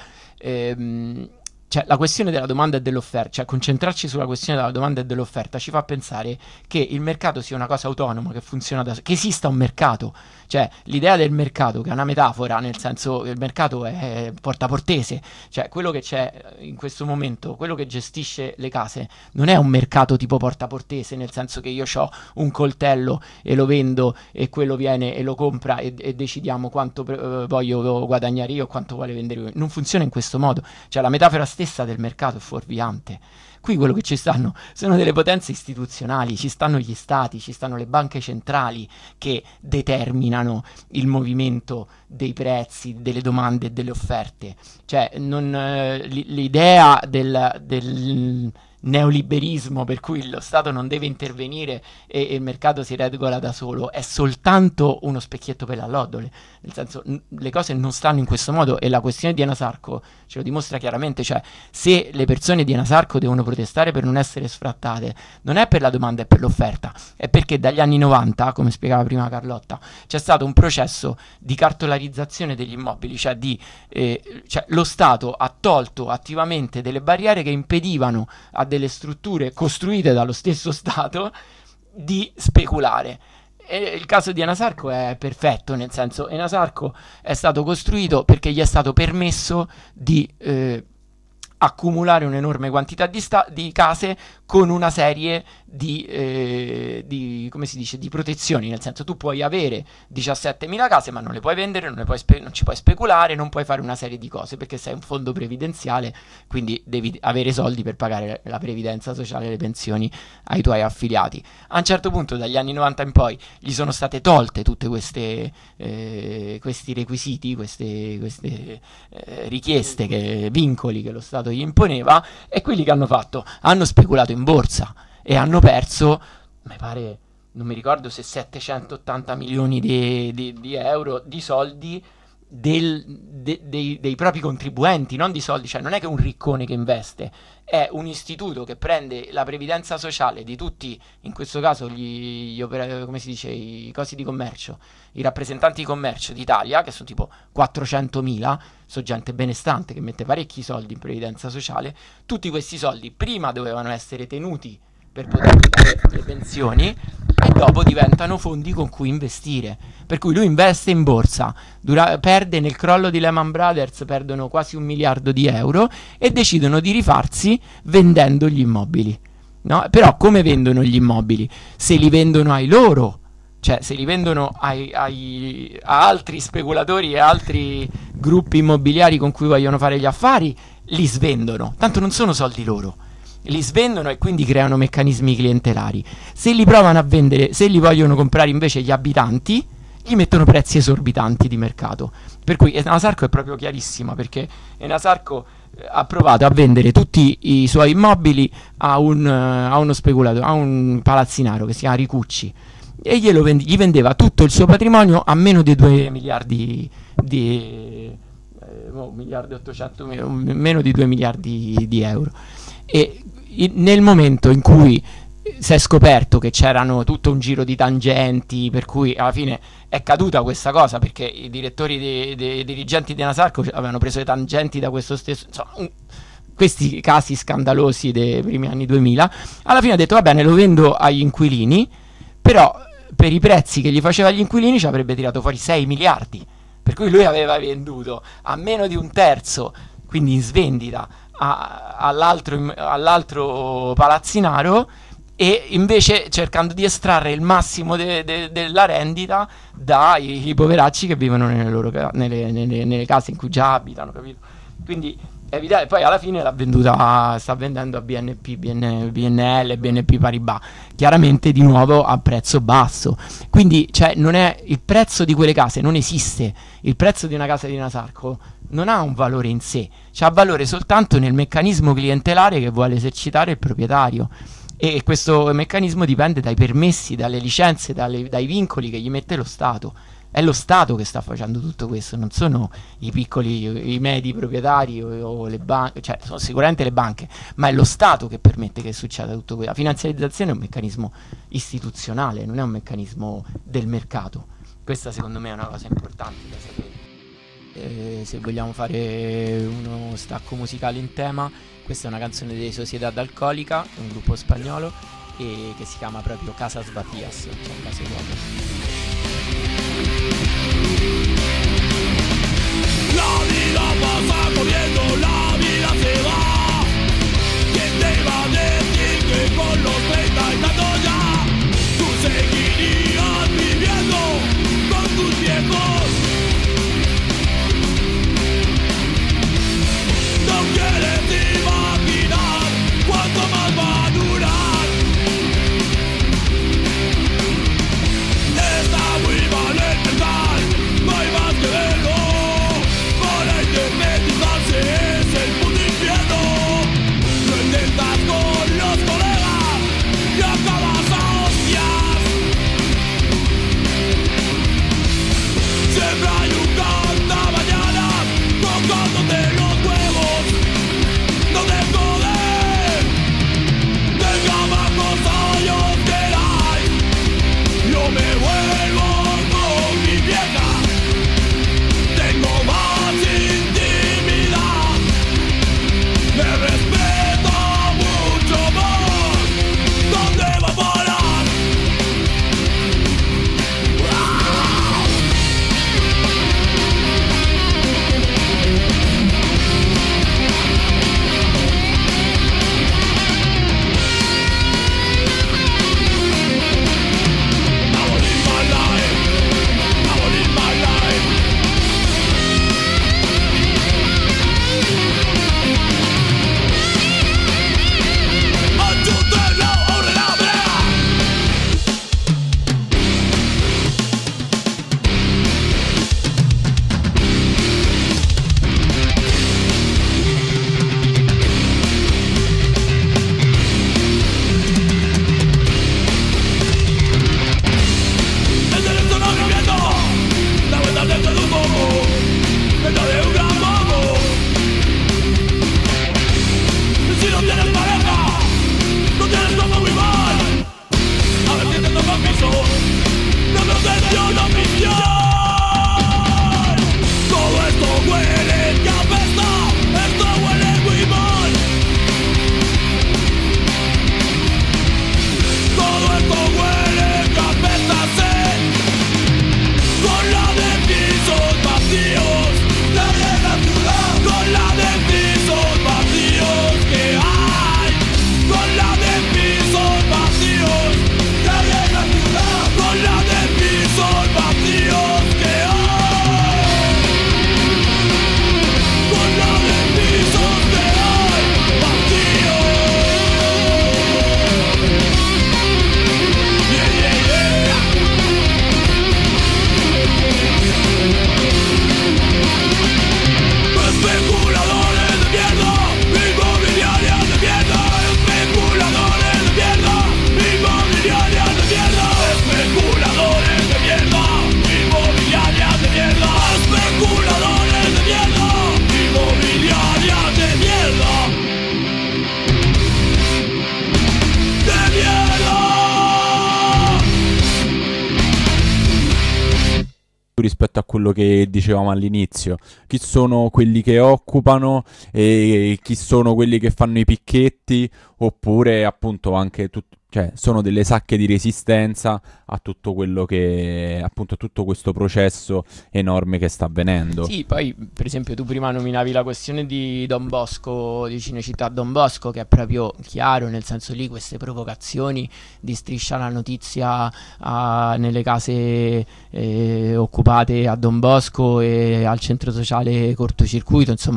ehm, cioè la questione della domanda e dell'offerta, cioè concentrarci sulla questione della domanda e dell'offerta ci fa pensare che il mercato sia una cosa autonoma, che funziona da che esista un mercato. Cioè l'idea del mercato, che è una metafora, nel senso che il mercato è portaportese, cioè quello che c'è in questo momento, quello che gestisce le case non è un mercato tipo portaportese, nel senso che io ho un coltello e lo vendo e quello viene e lo compra e, e decidiamo quanto eh, voglio guadagnare io o quanto vuole vendere lui. Non funziona in questo modo, cioè la metafora stessa del mercato è fuorviante. Qui quello che ci stanno sono delle potenze istituzionali, ci stanno gli stati, ci stanno le banche centrali che determinano il movimento dei prezzi, delle domande e delle offerte. Cioè non, eh, l'idea del, del neoliberismo per cui lo Stato non deve intervenire e, e il mercato si regola da solo è soltanto uno specchietto per l'allodole, nel senso n- le cose non stanno in questo modo, e la questione di Anasarco ce lo dimostra chiaramente. Cioè se le persone di Anasarco devono protestare per non essere sfrattate non è per la domanda e per l'offerta, è perché dagli anni novanta, come spiegava prima Carlotta, c'è stato un processo di cartolarizzazione degli immobili, cioè, di, eh, cioè lo Stato ha tolto attivamente delle barriere che impedivano a delle strutture costruite dallo stesso Stato di speculare. E il caso di Anasarco è perfetto, nel senso Anasarco è stato costruito perché gli è stato permesso di eh, accumulare un'enorme quantità di, sta- di case con una serie di, eh, di, come si dice, di protezioni, nel senso tu puoi avere diciassettemila case ma non le puoi vendere, non, le puoi spe- non ci puoi speculare, non puoi fare una serie di cose perché sei un fondo previdenziale, quindi devi avere soldi per pagare la previdenza sociale e le pensioni ai tuoi affiliati. A un certo punto dagli anni novanta in poi gli sono state tolte tutte queste eh, questi requisiti, queste, queste eh, richieste, che, vincoli che lo Stato gli imponeva, e quelli che hanno fatto hanno speculato in borsa e hanno perso, mi pare, non mi ricordo se settecentottanta milioni di, di, di euro di soldi del, de, dei, dei propri contribuenti, non di soldi. Cioè non è che un riccone che investe, è un istituto che prende la previdenza sociale di tutti, in questo caso gli, gli opera, come si dice, i cosi di commercio, i rappresentanti di commercio d'Italia, che sono tipo quattrocentomila, sono gente benestante che mette parecchi soldi in previdenza sociale. Tutti questi soldi prima dovevano essere tenuti per poter dare le pensioni e dopo diventano fondi con cui investire. Per cui lui investe in borsa, dura- perde nel crollo di Lehman Brothers, perdono quasi un miliardo di euro e decidono di rifarsi vendendo gli immobili, no? Però come vendono gli immobili? Se li vendono ai loro, cioè se li vendono ai, ai, a altri speculatori e altri gruppi immobiliari con cui vogliono fare gli affari, li svendono, tanto non sono soldi loro. Li svendono e quindi creano meccanismi clientelari. Se li provano a vendere, se li vogliono comprare invece gli abitanti, gli mettono prezzi esorbitanti di mercato. Per cui Enasarco è proprio chiarissima, perché Enasarco ha provato a vendere tutti i suoi immobili a, un, a uno speculatore, a un palazzinaro che si chiama Ricucci, e glielo vende, gli vendeva tutto il suo patrimonio a meno di due miliardi di eh, oh, miliardi ottocento, meno di due miliardi di euro. E nel momento in cui si è scoperto che c'erano tutto un giro di tangenti, per cui alla fine è caduta questa cosa, perché i direttori dei, dei dirigenti di Enasarco avevano preso le tangenti da questo stesso, insomma, un, questi casi scandalosi dei primi anni duemila. Alla fine ha detto va bene, lo vendo agli inquilini, però per i prezzi che gli faceva agli inquilini ci avrebbe tirato fuori sei miliardi, per cui lui aveva venduto a meno di un terzo, quindi in svendita, A, all'altro, all'altro palazzinaro, e invece cercando di estrarre il massimo de, de, della rendita dai poveracci che vivono nelle, loro, nelle, nelle, nelle case in cui già abitano, capito? Quindi evidente, poi alla fine l'ha venduta, sta vendendo a B N P, B N, B N L, B N P Paribas, chiaramente di nuovo a prezzo basso. Quindi, cioè, non è il prezzo di quelle case, non esiste. Il prezzo di una casa di Nasarco non ha un valore in sé, c'ha valore soltanto nel meccanismo clientelare che vuole esercitare il proprietario. E questo meccanismo dipende dai permessi, dalle licenze, dalle, dai vincoli che gli mette lo Stato. È lo Stato che sta facendo tutto questo, non sono i piccoli, i medi proprietari o, o le banche, cioè sono sicuramente le banche, ma è lo Stato che permette che succeda tutto questo. La finanziarizzazione è un meccanismo istituzionale, non è un meccanismo del mercato. Questa secondo me è una cosa importante da sapere. Eh, se vogliamo fare uno stacco musicale in tema, questa è una canzone dei Sociedad Alcohólica, un gruppo spagnolo, e che si chiama proprio Casas Vacías, cioè case vuote. La vida pasa corriendo, la vida se va. ¿Quién te iba a decir que con los treinta y tantos ya tú seguirías viviendo con tus viejos? No quieres imaginar cuánto más va a durar. Está muy mal el pensar, no hay más que verlo. Para independizarse es el puto infierno. Lo intentas con los colegas y acabas a hostias. Siempre hay un cantamañanas tocándote los huevos. No te joder, tenga más cosas que hay. Yo me vuelvo con mi vieja. Tengo más intimidad. Me respeto mucho más. ¿Dónde va a parar? I will live my life. I will live my life. Aggiungerò ora la brea. El derecho no viviendo, la verdad dentro de un poco, dentro de un gran poco. Si no tienes pareja, no tienes como muy mal. A ver si te toca el piso, no protección oficial. Todo esto huele que apesta, esto huele muy mal. Todo esto huele que apesta, sé. Con la de pisos vacíos, la de la ciudad. Con la de pisos vacíos que hay. Con la de pisos vacíos, la de la ciudad. Con la de pisos vacíos que hay. Con la de pisos que hay, vacíos. Yeah, yeah, yeah. Especuladores de mierda, inmobiliarias de mierda. Especuladores de mierda, inmobiliarias de mierda. Especuladores de mierda, inmobiliarias de mierda. Especuladores de mierda, inmobiliarias de mierda. De mierda. Rispetto a quello che dicevamo all'inizio, chi sono quelli che occupano e chi sono quelli che fanno i picchetti, oppure appunto anche tut- cioè sono delle sacche di resistenza a tutto quello che appunto a tutto questo processo enorme che sta avvenendo. Sì, poi per esempio tu prima nominavi la questione di Don Bosco, di Cinecittà Don Bosco, che è proprio chiaro, nel senso lì queste provocazioni di Striscia la Notizia a- nelle case eh, occupate a Don Bosco e al centro sociale cortocircuito, insomma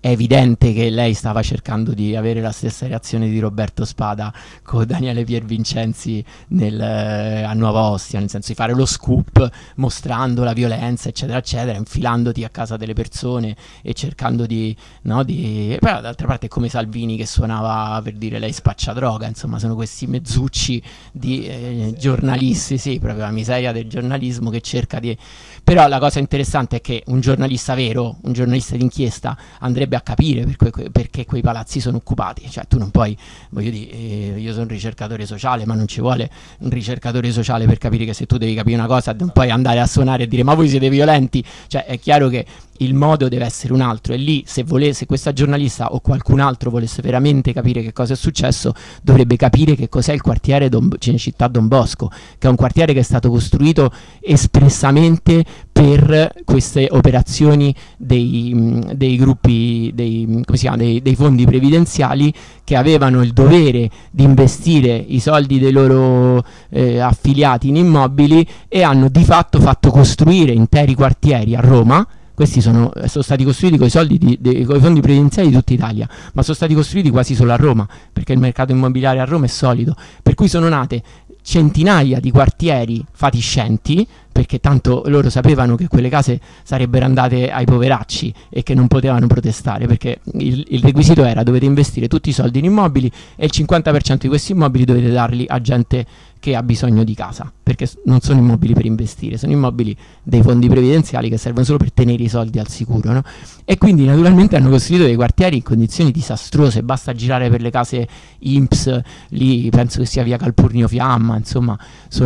è evidente che lei stava cercando di avere la stessa reazione di Roberto Spada con Daniele Piervincenzi nel, eh, a Nuova Ostia, nel senso di fare lo scoop mostrando la violenza eccetera eccetera, infilandoti a casa delle persone e cercando di, no, di... però d'altra parte è come Salvini che suonava per dire lei spaccia droga, insomma sono questi mezzucci di eh, giornalisti, sì, proprio la miseria del giornalismo che cerca di... Però la cosa interessante è che un giornalista vero, un giornalista d'inchiesta andrebbe a capire per que- perché quei palazzi sono occupati. Cioè tu non puoi, voglio dire, eh, io sono un ricercatore sociale, ma non ci vuole un ricercatore sociale per capire che se tu devi capire una cosa non puoi andare a suonare e dire ma voi siete violenti. Cioè è chiaro che il modo deve essere un altro, e lì se volesse questa giornalista o qualcun altro volesse veramente capire che cosa è successo, dovrebbe capire che cos'è il quartiere Don, Cinecittà Don Bosco, che è un quartiere che è stato costruito espressamente per queste operazioni dei, dei gruppi dei, come si chiama, dei, dei fondi previdenziali che avevano il dovere di investire i soldi dei loro eh, affiliati in immobili, e hanno di fatto fatto costruire interi quartieri a Roma. Questi sono, sono stati costruiti con i soldi di, di, con i fondi previdenziali di tutta Italia, ma sono stati costruiti quasi solo a Roma, perché il mercato immobiliare a Roma è solido, per cui sono nate centinaia di quartieri fatiscenti, perché tanto loro sapevano che quelle case sarebbero andate ai poveracci e che non potevano protestare, perché il, il requisito era: dovete investire tutti i soldi in immobili e il cinquanta per cento di questi immobili dovete darli a gente che ha bisogno di casa, perché non sono immobili per investire, sono immobili dei fondi previdenziali che servono solo per tenere i soldi al sicuro, no? E quindi naturalmente hanno costruito dei quartieri in condizioni disastrose, basta girare per le case I N P S, lì penso che sia via Calpurnio Fiamma, insomma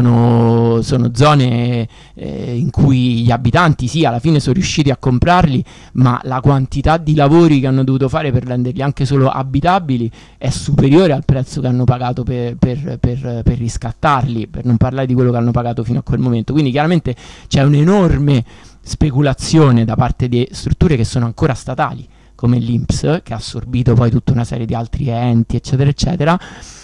sono, sono zone eh, in cui gli abitanti sì alla fine sono riusciti a comprarli, ma la quantità di lavori che hanno dovuto fare per renderli anche solo abitabili è superiore al prezzo che hanno pagato per, per, per, per riscattarli, per non parlare di quello che hanno pagato fino a quel momento. Quindi chiaramente c'è un'enorme speculazione da parte di strutture che sono ancora statali, come l'I N P S, che ha assorbito poi tutta una serie di altri enti eccetera eccetera,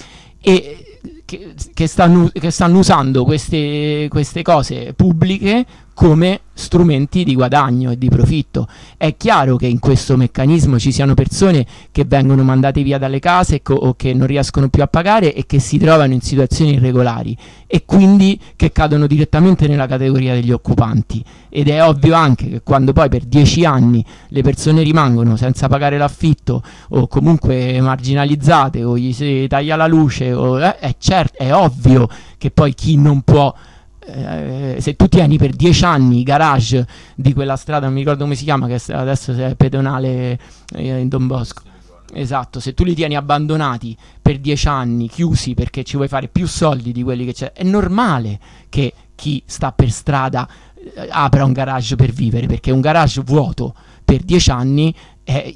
e che, che, stanno, che stanno usando queste, queste cose pubbliche come strumenti di guadagno e di profitto. È chiaro che in questo meccanismo ci siano persone che vengono mandate via dalle case co- o che non riescono più a pagare e che si trovano in situazioni irregolari, e quindi che cadono direttamente nella categoria degli occupanti. Ed è ovvio anche che quando poi per dieci anni le persone rimangono senza pagare l'affitto o comunque marginalizzate o gli si taglia la luce o, eh, è, certo, è ovvio che poi chi non può, Eh, se tu tieni per dieci anni i garage di quella strada, non mi ricordo come si chiama, che adesso è pedonale eh, in Don Bosco, esatto, se tu li tieni abbandonati per dieci anni, chiusi, perché ci vuoi fare più soldi di quelli che c'è, è normale che chi sta per strada eh, apra un garage per vivere, perché un garage vuoto per dieci anni è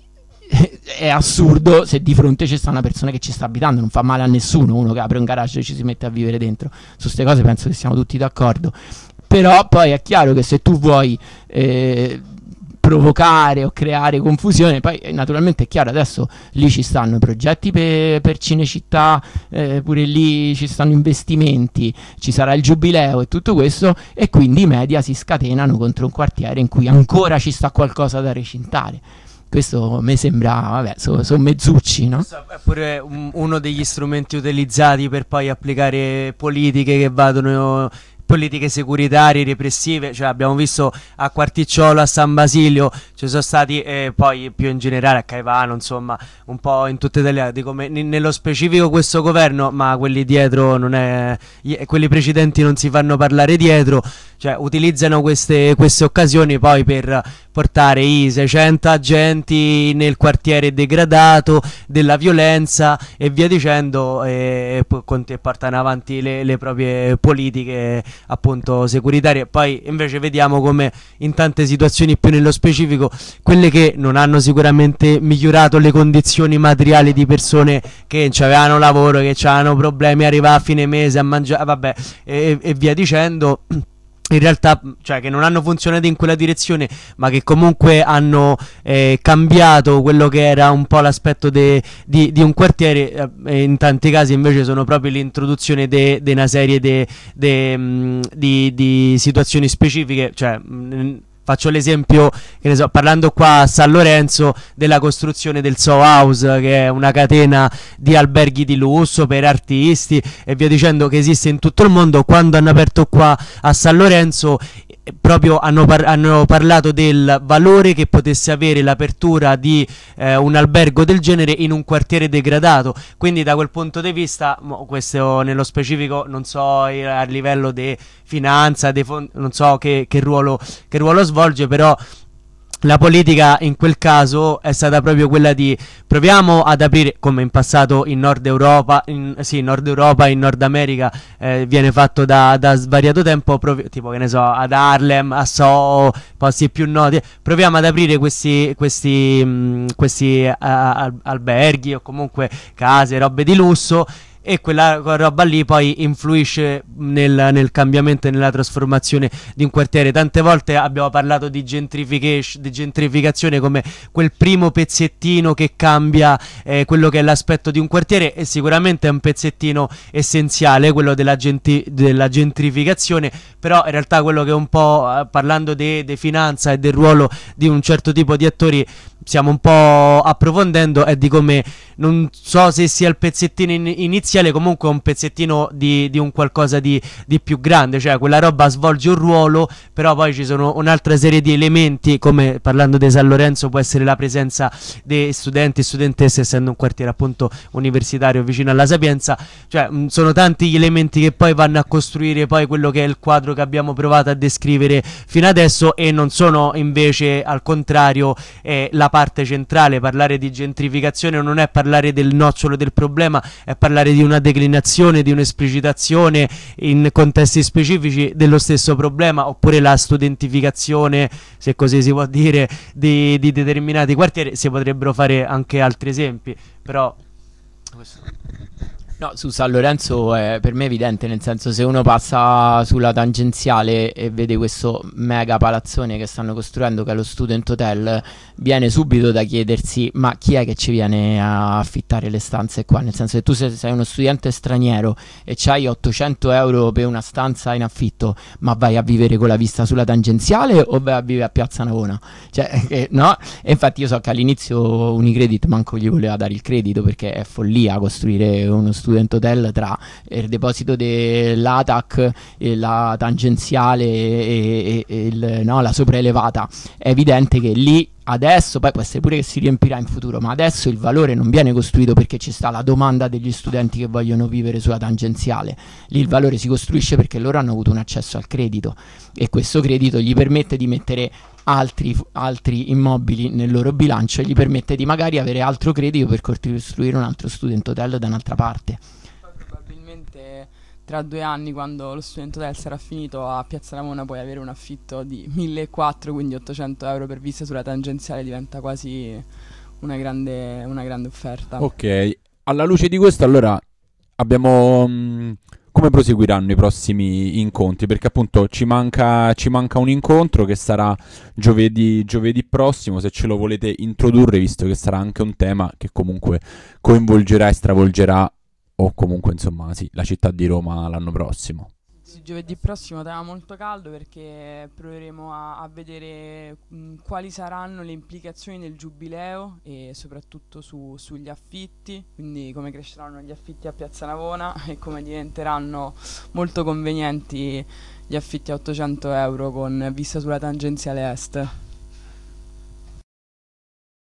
è assurdo se di fronte c'è sta una persona che ci sta abitando. Non fa male a nessuno uno che apre un garage e ci si mette a vivere dentro. Su queste cose penso che siamo tutti d'accordo. Però poi è chiaro che se tu vuoi eh, provocare o creare confusione, poi eh, naturalmente è chiaro, adesso lì ci stanno progetti per, per Cinecittà, eh, pure lì ci stanno investimenti, ci sarà il giubileo e tutto questo, e quindi i media si scatenano contro un quartiere in cui ancora ci sta qualcosa da recintare. Questo a me sembra, vabbè, sono so mezzucci, no? Questo è pure un, uno degli strumenti utilizzati per poi applicare politiche che vadano, politiche securitarie, repressive. Cioè abbiamo visto a Quarticciolo, a San Basilio, ci sono stati, e poi più in generale a Caivano, insomma un po' in tutta Italia, dico, me, n- nello specifico questo governo, ma quelli dietro non è, gli, quelli precedenti non si fanno parlare dietro. Cioè utilizzano queste, queste occasioni poi per portare i seicento agenti nel quartiere degradato, della violenza e via dicendo, e, e portano avanti le, le proprie politiche appunto securitarie. Poi invece vediamo come in tante situazioni, più nello specifico, quelle che non hanno sicuramente migliorato le condizioni materiali di persone che avevano lavoro, che avevano problemi, arrivare a fine mese a mangiare, vabbè, e, e via dicendo, in realtà, cioè, che non hanno funzionato in quella direzione, ma che comunque hanno eh, cambiato quello che era un po' l'aspetto de, di, di un quartiere, eh, in tanti casi invece sono proprio l'introduzione di de una serie de, de, mh, di, di situazioni specifiche. Cioè mh, Faccio l'esempio, che ne so, parlando qua a San Lorenzo, della costruzione del Soho House, che è una catena di alberghi di lusso per artisti e via dicendo, che esiste in tutto il mondo. Quando hanno aperto qua a San Lorenzo, proprio hanno, par- hanno parlato del valore che potesse avere l'apertura di eh, un albergo del genere in un quartiere degradato. Quindi da quel punto di vista, mo, questo nello specifico non so eh, a livello di finanza, dei fond- non so che, che ruolo che ruolo svolge, però la politica in quel caso è stata proprio quella di proviamo ad aprire, come in passato in Nord Europa, in, sì, in Nord Europa, in Nord America eh, viene fatto da, da svariato tempo, provi- tipo che ne so, ad Harlem, a Soho, posti più noti, proviamo ad aprire questi, questi, mh, questi uh, al- alberghi o comunque case, robe di lusso. E quella roba lì poi influisce nel, nel cambiamento e nella trasformazione di un quartiere. Tante volte abbiamo parlato di gentrification, di gentrificazione come quel primo pezzettino che cambia eh, quello che è l'aspetto di un quartiere, e sicuramente è un pezzettino essenziale quello della, genti- della gentrificazione. Però in realtà quello che un po' eh, parlando di finanza e del ruolo di un certo tipo di attori stiamo un po' approfondendo è di come, non so se sia il pezzettino in- iniziale, comunque un pezzettino di, di un qualcosa di, di più grande, cioè quella roba svolge un ruolo, però poi ci sono un'altra serie di elementi, come parlando di San Lorenzo può essere la presenza dei studenti e studentesse, essendo un quartiere appunto universitario vicino alla Sapienza, cioè mh, sono tanti gli elementi che poi vanno a costruire poi quello che è il quadro che abbiamo provato a descrivere fino adesso, e non sono invece al contrario eh, la parte centrale. Parlare di gentrificazione non è parlare del nocciolo del problema, è parlare di una declinazione, di un'esplicitazione in contesti specifici dello stesso problema, oppure la studentificazione, se così si può dire, di, di determinati quartieri. Si potrebbero fare anche altri esempi, però questo. No, su San Lorenzo è per me evidente, nel senso, se uno passa sulla tangenziale e vede questo mega palazzone che stanno costruendo, che è lo Student Hotel, viene subito da chiedersi: ma chi è che ci viene a affittare le stanze qua? Nel senso che tu se sei uno studente straniero e c'hai ottocento euro per una stanza in affitto, ma vai a vivere con la vista sulla tangenziale o vai a vivere a Piazza Navona? Cioè, eh, no? E infatti io so che all'inizio Unicredit manco gli voleva dare il credito, perché è follia costruire uno student hotel tra il deposito dell'A T A C e la tangenziale e, e, e il, no, la sopraelevata. È evidente che lì adesso, poi può essere pure che si riempirà in futuro, ma adesso il valore non viene costruito perché ci sta la domanda degli studenti che vogliono vivere sulla tangenziale. Lì il valore si costruisce perché loro hanno avuto un accesso al credito, e questo credito gli permette di mettere altri, altri immobili nel loro bilancio, e gli permette di magari avere altro credito per costruire un altro student hotel da un'altra parte. Probabilmente tra due anni, quando lo student hotel sarà finito, a Piazza Navona puoi avere un affitto di millequattrocento, quindi ottocento euro per vista sulla tangenziale diventa quasi una grande, una grande offerta. Ok, alla luce di questo allora abbiamo... Mh, come proseguiranno i prossimi incontri? Perché appunto ci manca, ci manca un incontro che sarà giovedì, giovedì prossimo, se ce lo volete introdurre, visto che sarà anche un tema che comunque coinvolgerà e stravolgerà, o comunque insomma sì, la città di Roma l'anno prossimo. Sì, giovedì prossimo tema molto caldo, perché proveremo a, a vedere mh, quali saranno le implicazioni del giubileo, e soprattutto su, sugli affitti, quindi come cresceranno gli affitti a Piazza Navona e come diventeranno molto convenienti gli affitti a ottocento euro con vista sulla tangenziale est.